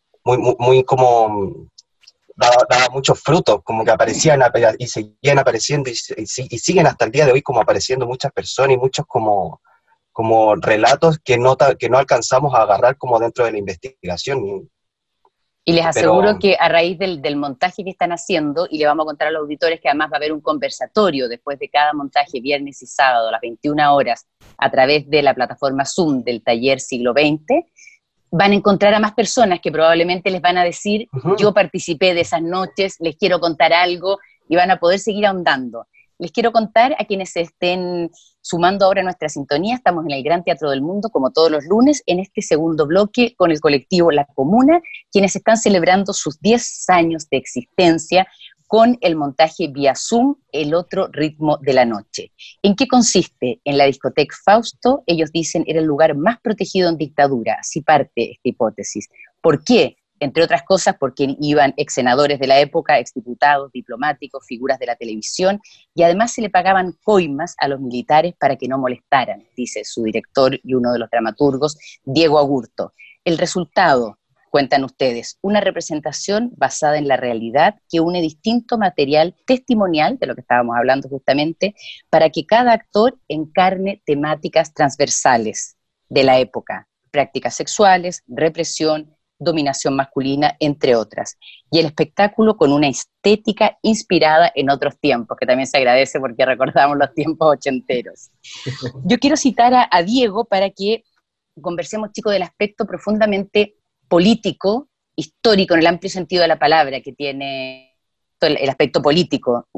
como daba muchos frutos, como que aparecían y seguían apareciendo y siguen hasta el día de hoy como apareciendo muchas personas y muchos como relatos que no alcanzamos a agarrar como dentro de la investigación. Y les aseguro que a raíz del montaje que están haciendo, y le vamos a contar a los auditores que además va a haber un conversatorio después de cada montaje, viernes y sábado a las 21 horas, a través de la plataforma Zoom del taller Siglo XX, van a encontrar a más personas que probablemente les van a decir, yo participé de esas noches, les quiero contar algo, y van a poder seguir ahondando. Les quiero contar a quienes se estén sumando ahora a nuestra sintonía, estamos en el Gran Teatro del Mundo, como todos los lunes, en este segundo bloque con el colectivo La Comuna, quienes están celebrando sus 10 años de existencia, con el montaje vía Zoom, El otro ritmo de la noche. ¿En qué consiste? En la discoteca Fausto, ellos dicen, era el lugar más protegido en dictadura, así parte esta hipótesis. ¿Por qué? Entre otras cosas porque iban ex senadores de la época, exdiputados, diplomáticos, figuras de la televisión, y además se le pagaban coimas a los militares para que no molestaran, dice su director y uno de los dramaturgos, Diego Agurto. El resultado, cuentan ustedes, una representación basada en la realidad que une distinto material testimonial, de lo que estábamos hablando justamente, para que cada actor encarne temáticas transversales de la época, prácticas sexuales, represión, dominación masculina, entre otras. Y el espectáculo con una estética inspirada en otros tiempos, que también se agradece porque recordamos los tiempos ochenteros. Yo quiero citar a Diego para que conversemos, chicos, del aspecto profundamente político, histórico, en el amplio sentido de la palabra, que tiene el aspecto político.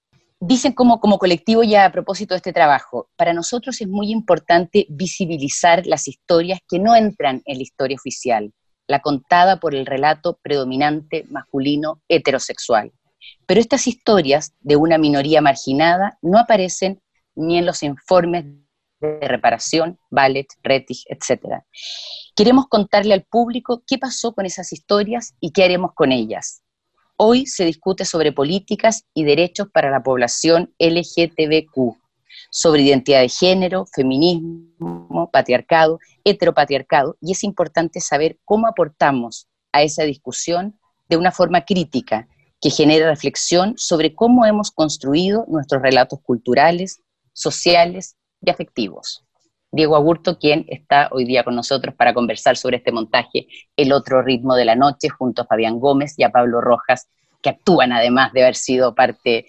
Dicen como colectivo, ya a propósito de este trabajo, para nosotros es muy importante visibilizar las historias que no entran en la historia oficial, la contada por el relato predominante masculino heterosexual. Pero estas historias de una minoría marginada no aparecen ni en los informes de reparación, Ballet, Rettig, etc. Queremos contarle al público qué pasó con esas historias y qué haremos con ellas. Hoy se discute sobre políticas y derechos para la población LGTBQ, sobre identidad de género, feminismo, patriarcado, heteropatriarcado, y es importante saber cómo aportamos a esa discusión de una forma crítica que genere reflexión sobre cómo hemos construido nuestros relatos culturales, sociales y afectivos. Diego Agurto, quien está hoy día con nosotros para conversar sobre este montaje, El otro ritmo de la noche, junto a Fabián Gómez y a Pablo Rojas, que actúan además de haber sido parte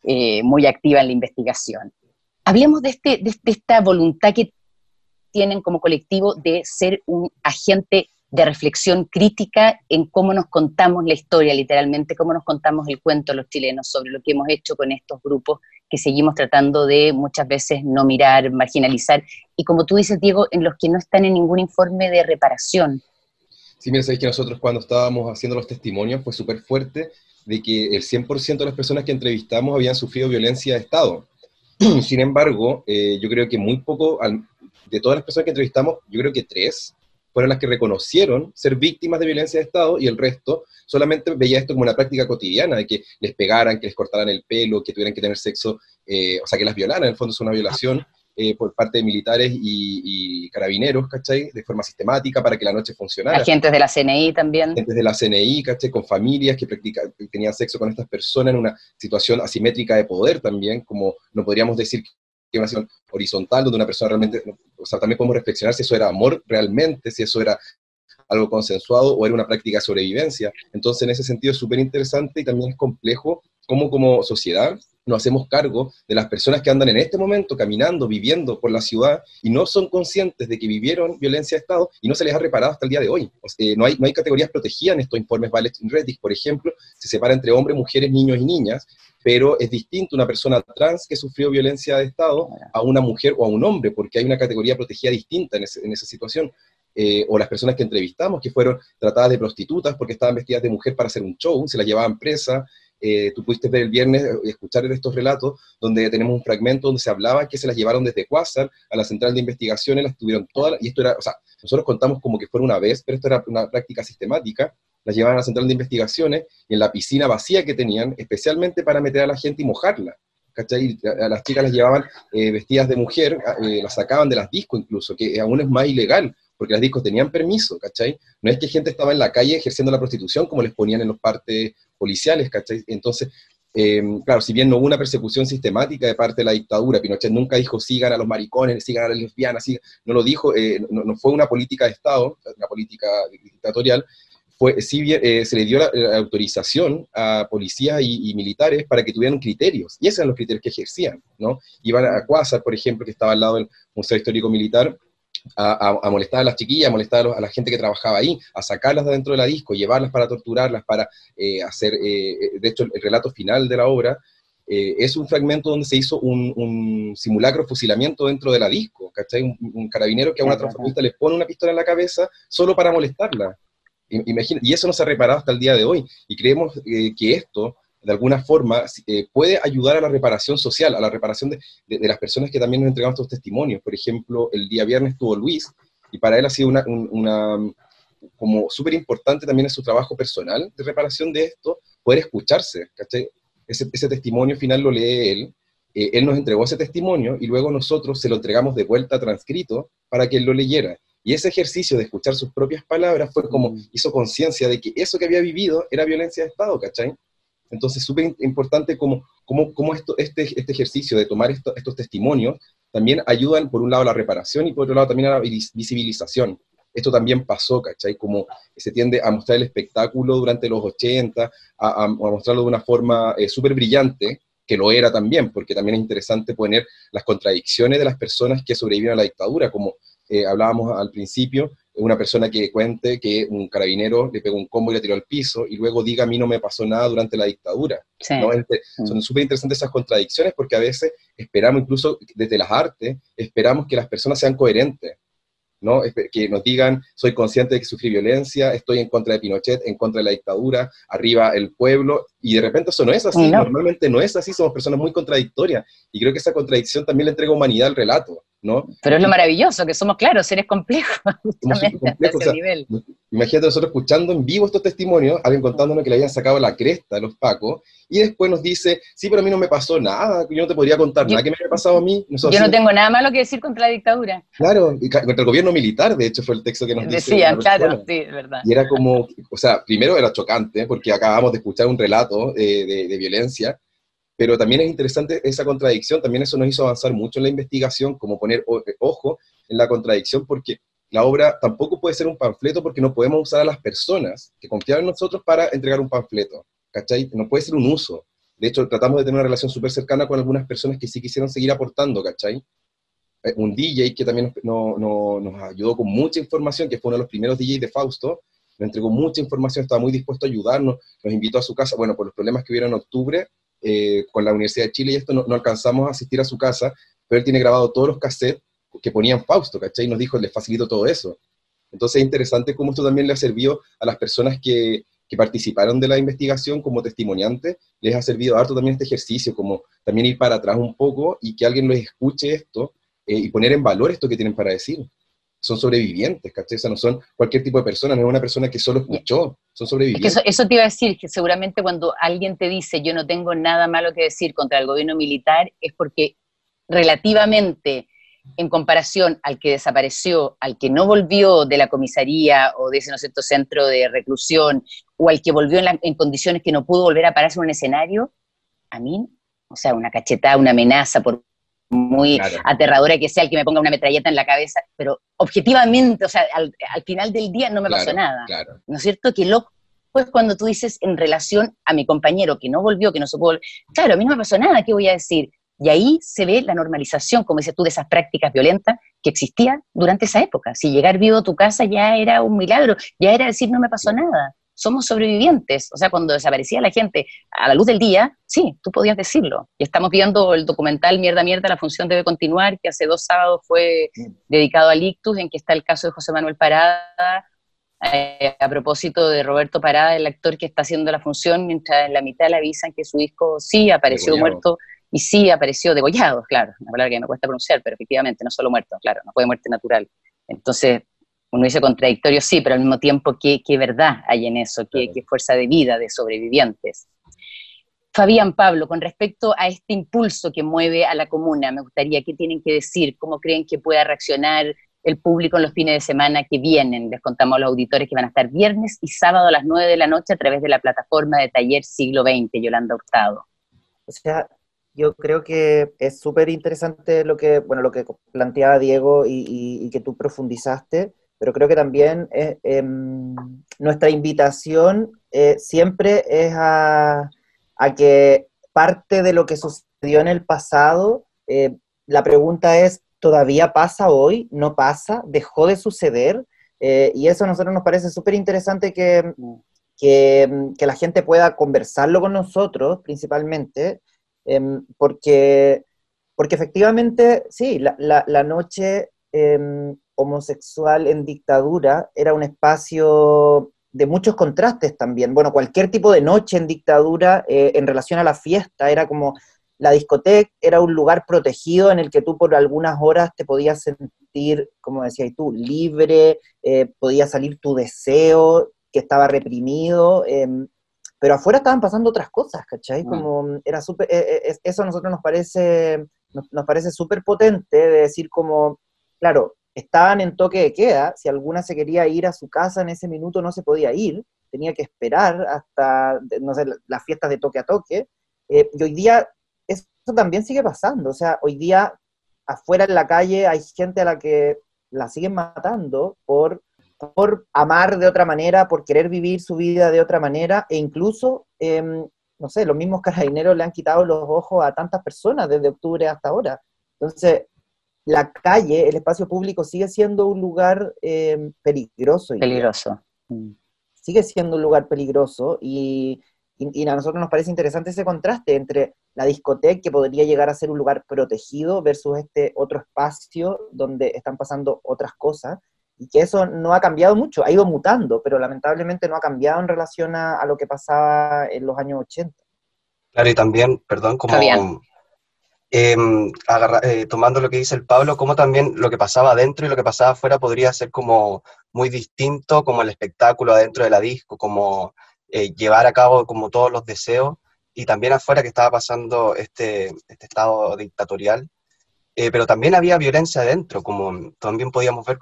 muy activa en la investigación. Hablemos de esta voluntad que tienen como colectivo de ser un agente de reflexión crítica en cómo nos contamos la historia, literalmente, cómo nos contamos el cuento los chilenos sobre lo que hemos hecho con estos grupos que seguimos tratando de muchas veces no mirar, marginalizar, y como tú dices, Diego, en los que no están en ningún informe de reparación. Sí, mira, sabéis que nosotros cuando estábamos haciendo los testimonios fue súper fuerte de que el 100% de las personas que entrevistamos habían sufrido violencia de Estado. Sin embargo, yo creo que muy poco, de todas las personas que entrevistamos, yo creo que 3 fueron las que reconocieron ser víctimas de violencia de Estado, y el resto solamente veía esto como una práctica cotidiana, de que les pegaran, que les cortaran el pelo, que tuvieran que tener sexo, o sea, que las violaran. En el fondo es una violación por parte de militares y carabineros, ¿cachai? De forma sistemática para que la noche funcionara. Agentes de la CNI también. Agentes de la CNI, ¿cachai? Con familias que tenían sexo con estas personas en una situación asimétrica de poder también, como no podríamos decir que una situación horizontal donde una persona realmente, o sea, también podemos reflexionar si eso era amor realmente, si eso era algo consensuado o era una práctica de sobrevivencia. Entonces, en ese sentido es súper interesante y también es complejo cómo como sociedad nos hacemos cargo de las personas que andan en este momento caminando, viviendo por la ciudad y no son conscientes de que vivieron violencia de Estado y no se les ha reparado hasta el día de hoy. O sea, no hay categorías protegidas en estos informes Ballet y Rettig, por ejemplo, se separa entre hombres, mujeres, niños y niñas, pero es distinto una persona trans que sufrió violencia de Estado a una mujer o a un hombre, porque hay una categoría protegida distinta en esa situación. O las personas que entrevistamos que fueron tratadas de prostitutas porque estaban vestidas de mujer para hacer un show, se las llevaban presas. Tú pudiste ver el viernes y escuchar estos relatos donde tenemos un fragmento donde se hablaba que se las llevaron desde Cuásar a la central de investigaciones, las tuvieron todas, y esto era, o sea, nosotros contamos como que fuera una vez, pero esto era una práctica sistemática. Las llevaban a la central de investigaciones y en la piscina vacía que tenían, especialmente para meter a la gente y mojarla, ¿cachai? A las chicas las llevaban vestidas de mujer, las sacaban de las discos incluso, que aún es más ilegal, porque las discos tenían permiso, ¿cachai? No es que gente estaba en la calle ejerciendo la prostitución como les ponían en los partes policiales, ¿cachai? Entonces, claro, si bien no hubo una persecución sistemática de parte de la dictadura, Pinochet nunca dijo sigan a los maricones, sigan a las lesbianas, no lo dijo, no fue una política de Estado, una política dictatorial, se le dio la autorización a policías y militares para que tuvieran criterios, y esos eran los criterios que ejercían, ¿no? Iban a Cuásar, por ejemplo, que estaba al lado del Museo Histórico Militar, a molestar a las chiquillas, a molestar a la gente que trabajaba ahí, a sacarlas de dentro de la disco, llevarlas para torturarlas, para hacer, de hecho el relato final de la obra es un fragmento donde se hizo un simulacro de fusilamiento dentro de la disco, ¿cachai? Un carabinero que a una transformista le pone una pistola en la cabeza solo para molestarla. Imagina, y eso no se ha reparado hasta el día de hoy, y creemos que esto de alguna forma puede ayudar a la reparación social, a la reparación de las personas que también nos entregaron estos testimonios. Por ejemplo, el día viernes estuvo Luis, y para él ha sido como súper importante también en su trabajo personal de reparación de esto, poder escucharse, ¿cachai? Ese testimonio final lo lee él. Él nos entregó ese testimonio y luego nosotros se lo entregamos de vuelta transcrito para que él lo leyera. Y ese ejercicio de escuchar sus propias palabras fue como hizo conciencia de que eso que había vivido era violencia de Estado, ¿cachai? Entonces, súper importante como este ejercicio de tomar estos testimonios también ayudan, por un lado, a la reparación y por otro lado también a la visibilización. Esto también pasó, ¿cachai? Como se tiende a mostrar el espectáculo durante los 80, a mostrarlo de una forma súper brillante, que lo era también, porque también es interesante poner las contradicciones de las personas que sobrevivieron a la dictadura, como hablábamos al principio, una persona que cuente que un carabinero le pegó un combo y le tiró al piso, y luego diga, a mí no me pasó nada durante la dictadura. Sí. ¿No? Son súper interesantes esas contradicciones, porque a veces esperamos, incluso desde las artes, esperamos que las personas sean coherentes, ¿no? Que nos digan, soy consciente de que sufrí violencia, estoy en contra de Pinochet, en contra de la dictadura, arriba el pueblo, y de repente eso no es así, no. Normalmente no es así, somos personas muy contradictorias, y creo que esa contradicción también le entrega humanidad al relato, ¿no? Pero es lo maravilloso, que somos, claro, seres complejos, justamente, hasta ese nivel. Imagínate nosotros escuchando en vivo estos testimonios, alguien contándonos que le habían sacado la cresta a los pacos, y después nos dice, sí, pero a mí no me pasó nada, yo no te podría contar nada que me haya pasado a mí. Yo no tengo nada malo que decir contra la dictadura. Claro, y contra el gobierno militar, de hecho, fue el texto que nos decían, claro, sí, es verdad. Y era como, o sea, primero era chocante, porque acabamos de escuchar un relato de violencia, pero también es interesante esa contradicción, también eso nos hizo avanzar mucho en la investigación, como poner ojo en la contradicción, porque la obra tampoco puede ser un panfleto, porque no podemos usar a las personas que confiaban en nosotros para entregar un panfleto, ¿cachai? No puede ser un uso. De hecho, tratamos de tener una relación súper cercana con algunas personas que sí quisieron seguir aportando, ¿cachai? Un DJ que también nos ayudó con mucha información, que fue uno de los primeros DJs de Fausto, nos entregó mucha información, estaba muy dispuesto a ayudarnos, nos invitó a su casa, bueno, por los problemas que hubieron en octubre, con la Universidad de Chile y esto, no alcanzamos a asistir a su casa, pero él tiene grabado todos los cassettes que ponían Fausto, ¿cachai? Y nos dijo, les facilito todo eso. Entonces es interesante cómo esto también le ha servido a las personas que participaron de la investigación como testimoniantes, les ha servido harto también este ejercicio, como también ir para atrás un poco y que alguien les escuche esto y poner en valor esto que tienen para decir. Son sobrevivientes, ¿cachai? O sea, no son cualquier tipo de persona, no es una persona que solo escuchó, son sobrevivientes. Es que eso te iba a decir, que seguramente cuando alguien te dice yo no tengo nada malo que decir contra el gobierno militar, es porque relativamente, en comparación al que desapareció, al que no volvió de la comisaría o de ese, ¿no es cierto?, centro de reclusión, o al que volvió en condiciones que no pudo volver a pararse en un escenario, a mí, o sea, una cachetada, una amenaza, por muy aterradora que sea, el que me ponga una metralleta en la cabeza, pero objetivamente, o sea, al final del día no me pasó nada, ¿no es cierto? Que loco es cuando tú dices en relación a mi compañero que no volvió, que no supo volver, claro, a mí no me pasó nada, ¿qué voy a decir? Y ahí se ve la normalización, como dices tú, de esas prácticas violentas que existían durante esa época. Si llegar vivo a tu casa ya era un milagro, ya era decir no me pasó nada. Somos sobrevivientes. O sea, cuando desaparecía la gente a la luz del día, sí, tú podías decirlo. Y estamos viendo el documental Mierda, Mierda, la función debe continuar, que hace 2 sábados fue dedicado al ictus, en que está el caso de José Manuel Parada, a propósito de Roberto Parada, el actor que está haciendo la función, mientras en la mitad le avisan que su hijo sí apareció muerto, y sí apareció degollado, claro, una palabra que me cuesta pronunciar, pero efectivamente, no solo muerto, claro, no fue muerte natural. Entonces, uno dice contradictorio, sí, pero al mismo tiempo, ¿qué verdad hay en eso? ¿Qué fuerza de vida de sobrevivientes? Fabián, Pablo, con respecto a este impulso que mueve a la comuna, me gustaría, ¿qué tienen que decir? ¿Cómo creen que pueda reaccionar el público en los fines de semana que vienen? Les contamos a los auditores que van a estar viernes y sábado a las 9 de la noche a través de la plataforma de Taller Siglo XX, Yolanda Hurtado. O sea, yo creo que es súper interesante lo que planteaba Diego y que tú profundizaste, pero creo que también nuestra invitación siempre es a que parte de lo que sucedió en el pasado, la pregunta es, ¿todavía pasa hoy? ¿No pasa? ¿Dejó de suceder? Y eso a nosotros nos parece súper interesante que la gente pueda conversarlo con nosotros, principalmente, porque efectivamente, sí, la noche homosexual en dictadura era un espacio de muchos contrastes también. Bueno, cualquier tipo de noche en dictadura en relación a la fiesta era como la discoteca, era un lugar protegido en el que tú por algunas horas te podías sentir, como decías tú, libre, podía salir tu deseo que estaba reprimido, pero afuera estaban pasando otras cosas, ¿cachai? Como era súper, eso a nosotros nos parece súper potente de decir como, claro, estaban en toque de queda, si alguna se quería ir a su casa en ese minuto no se podía ir, tenía que esperar hasta, no sé, las fiestas de toque a toque, y hoy día eso también sigue pasando, o sea, hoy día afuera en la calle hay gente a la que la siguen matando por amar de otra manera, por querer vivir su vida de otra manera, e incluso, no sé, los mismos carabineros le han quitado los ojos a tantas personas desde octubre hasta ahora. Entonces, la calle, el espacio público sigue siendo un lugar peligroso. Peligroso. Sigue siendo un lugar peligroso y a nosotros nos parece interesante ese contraste entre la discoteca, que podría llegar a ser un lugar protegido, versus este otro espacio donde están pasando otras cosas, y que eso no ha cambiado mucho, ha ido mutando, pero lamentablemente no ha cambiado en relación a lo que pasaba en los años 80. Claro, y también, perdón, como tomando lo que dice el Pablo, como también lo que pasaba adentro y lo que pasaba afuera podría ser como muy distinto, como el espectáculo adentro de la disco, como llevar a cabo como todos los deseos, y también afuera que estaba pasando este estado dictatorial. Pero también había violencia adentro, como también podemos ver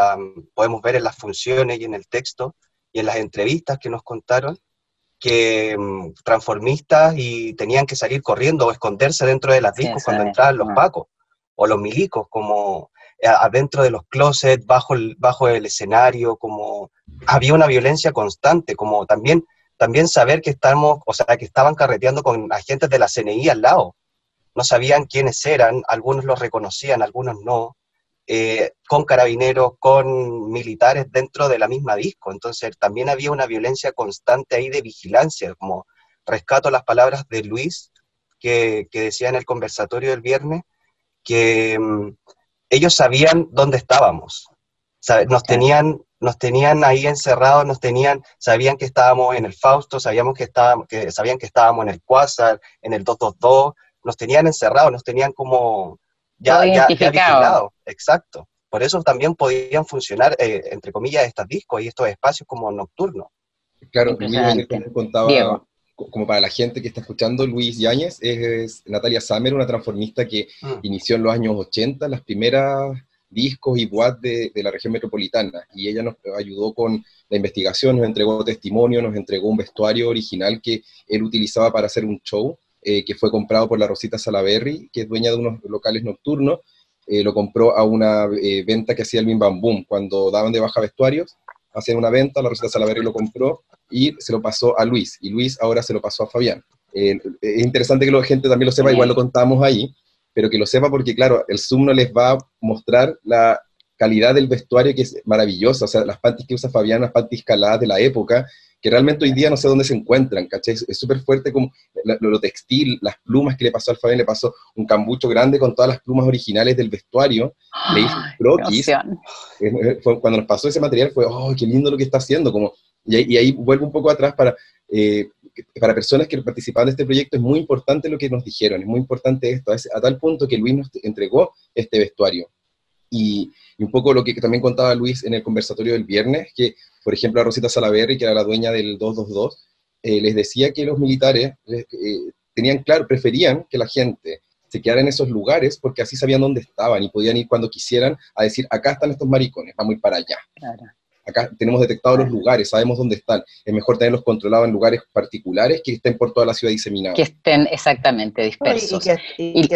en las funciones y en el texto y en las entrevistas que nos contaron, que transformistas y tenían que salir corriendo o esconderse dentro de las discos cuando entraban los pacos o los milicos, como adentro de los closets, bajo el escenario, como había una violencia constante, como también saber que que estaban carreteando con agentes de la CNI al lado. No sabían quiénes eran, algunos los reconocían, algunos no, con carabineros, con militares dentro de la misma disco. Entonces también había una violencia constante ahí de vigilancia, como rescato las palabras de Luis, que decía en el conversatorio del viernes, que ellos sabían dónde estábamos, nos tenían ahí encerrados, sabían que estábamos en el Fausto, sabían que estábamos en el Quasar, en el 222, nos tenían encerrados, nos tenían como ya vigilados, exacto. Por eso también podían funcionar, entre comillas, estas discos y estos espacios como nocturnos. Claro, Luis contaba, Diego, como para la gente que está escuchando, Luis Yáñez es Natalia Samer, una transformista que inició en los años 80, las primeras discos y boats de la región metropolitana, y ella nos ayudó con la investigación, nos entregó testimonio, nos entregó un vestuario original que él utilizaba para hacer un show, que fue comprado por la Rosita Salaberry, que es dueña de unos locales nocturnos. Lo compró a una venta que hacía el Bim Bam Boom, cuando daban de baja vestuarios, hacían una venta, la Rosita Salaberry lo compró y se lo pasó a Luis, y Luis ahora se lo pasó a Fabián. Es interesante que la gente también lo sepa, igual lo contábamos ahí, pero que lo sepa porque, claro, el Zoom no les va a mostrar la calidad del vestuario, que es maravillosa, o sea, las panties que usa Fabián, las panties caladas de la época, que realmente hoy día no sé dónde se encuentran, ¿cachai? Es súper fuerte como lo textil, las plumas que le pasó al Fabián, le pasó un cambucho grande con todas las plumas originales del vestuario, le hizo croquis, cuando nos pasó ese material fue, ¡oh, qué lindo lo que está haciendo! Como, y ahí vuelvo un poco atrás para personas que participaban de este proyecto, es muy importante lo que nos dijeron, es muy importante esto, a tal punto que Luis nos entregó este vestuario. Y un poco lo que también contaba Luis en el conversatorio del viernes, que, por ejemplo, a Rosita Salaberry, que era la dueña del 222, les decía que los militares tenían claro, preferían que la gente se quedara en esos lugares, porque así sabían dónde estaban, y podían ir cuando quisieran a decir, acá están estos maricones, vamos a ir para allá. Claro. Acá tenemos detectados los lugares, sabemos dónde están. Es mejor tenerlos controlados en lugares particulares que estén por toda la ciudad diseminados. Que estén exactamente dispersos. Y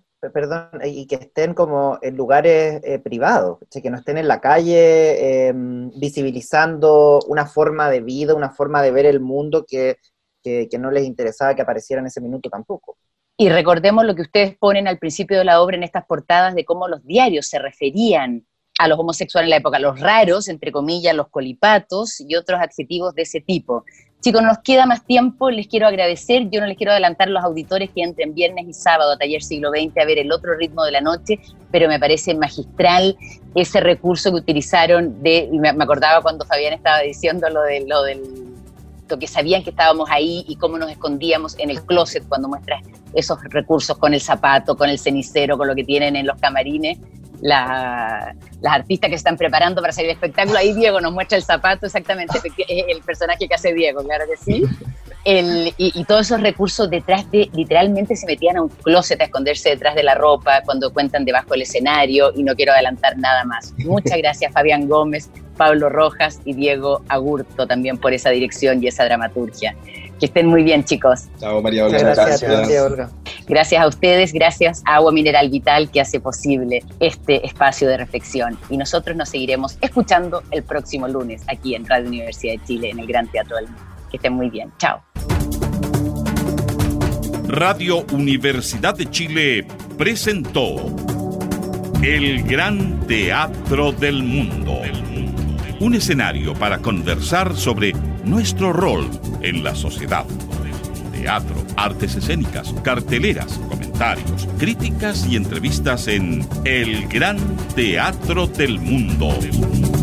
que estén como en lugares privados, que no estén en la calle visibilizando una forma de vida, una forma de ver el mundo que no les interesaba que apareciera en ese minuto tampoco. Y recordemos lo que ustedes ponen al principio de la obra en estas portadas de cómo los diarios se referían a los homosexuales en la época, los raros, entre comillas, los colipatos y otros adjetivos de ese tipo. Chicos, no nos queda más tiempo, les quiero agradecer, yo no les quiero adelantar a los auditores que entren viernes y sábado a Taller Siglo XX a ver el otro ritmo de la noche, pero me parece magistral ese recurso que utilizaron y me acordaba cuando Fabián estaba diciendo lo que sabían que estábamos ahí y cómo nos escondíamos en el closet cuando muestras esos recursos con el zapato, con el cenicero, con lo que tienen en los camarines. Las artistas que se están preparando para salir al espectáculo, ahí Diego nos muestra el zapato, exactamente, el personaje que hace Diego, claro que sí. Y todos esos recursos literalmente se metían a un closet a esconderse detrás de la ropa cuando cuentan debajo del escenario, y no quiero adelantar nada más. Muchas gracias Fabián Gómez, Pablo Rojas y Diego Agurto también por esa dirección y esa dramaturgia. Que estén muy bien, chicos. Chao, María Olga. Gracias. Olga. Gracias a ustedes, gracias a Agua Mineral Vital que hace posible este espacio de reflexión. Y nosotros nos seguiremos escuchando el próximo lunes aquí en Radio Universidad de Chile, en el Gran Teatro del Mundo. Que estén muy bien. Chao. Radio Universidad de Chile presentó El Gran Teatro del Mundo. Un escenario para conversar sobre nuestro rol en la sociedad. Teatro, artes escénicas, carteleras, comentarios, críticas y entrevistas en El Gran Teatro del Mundo.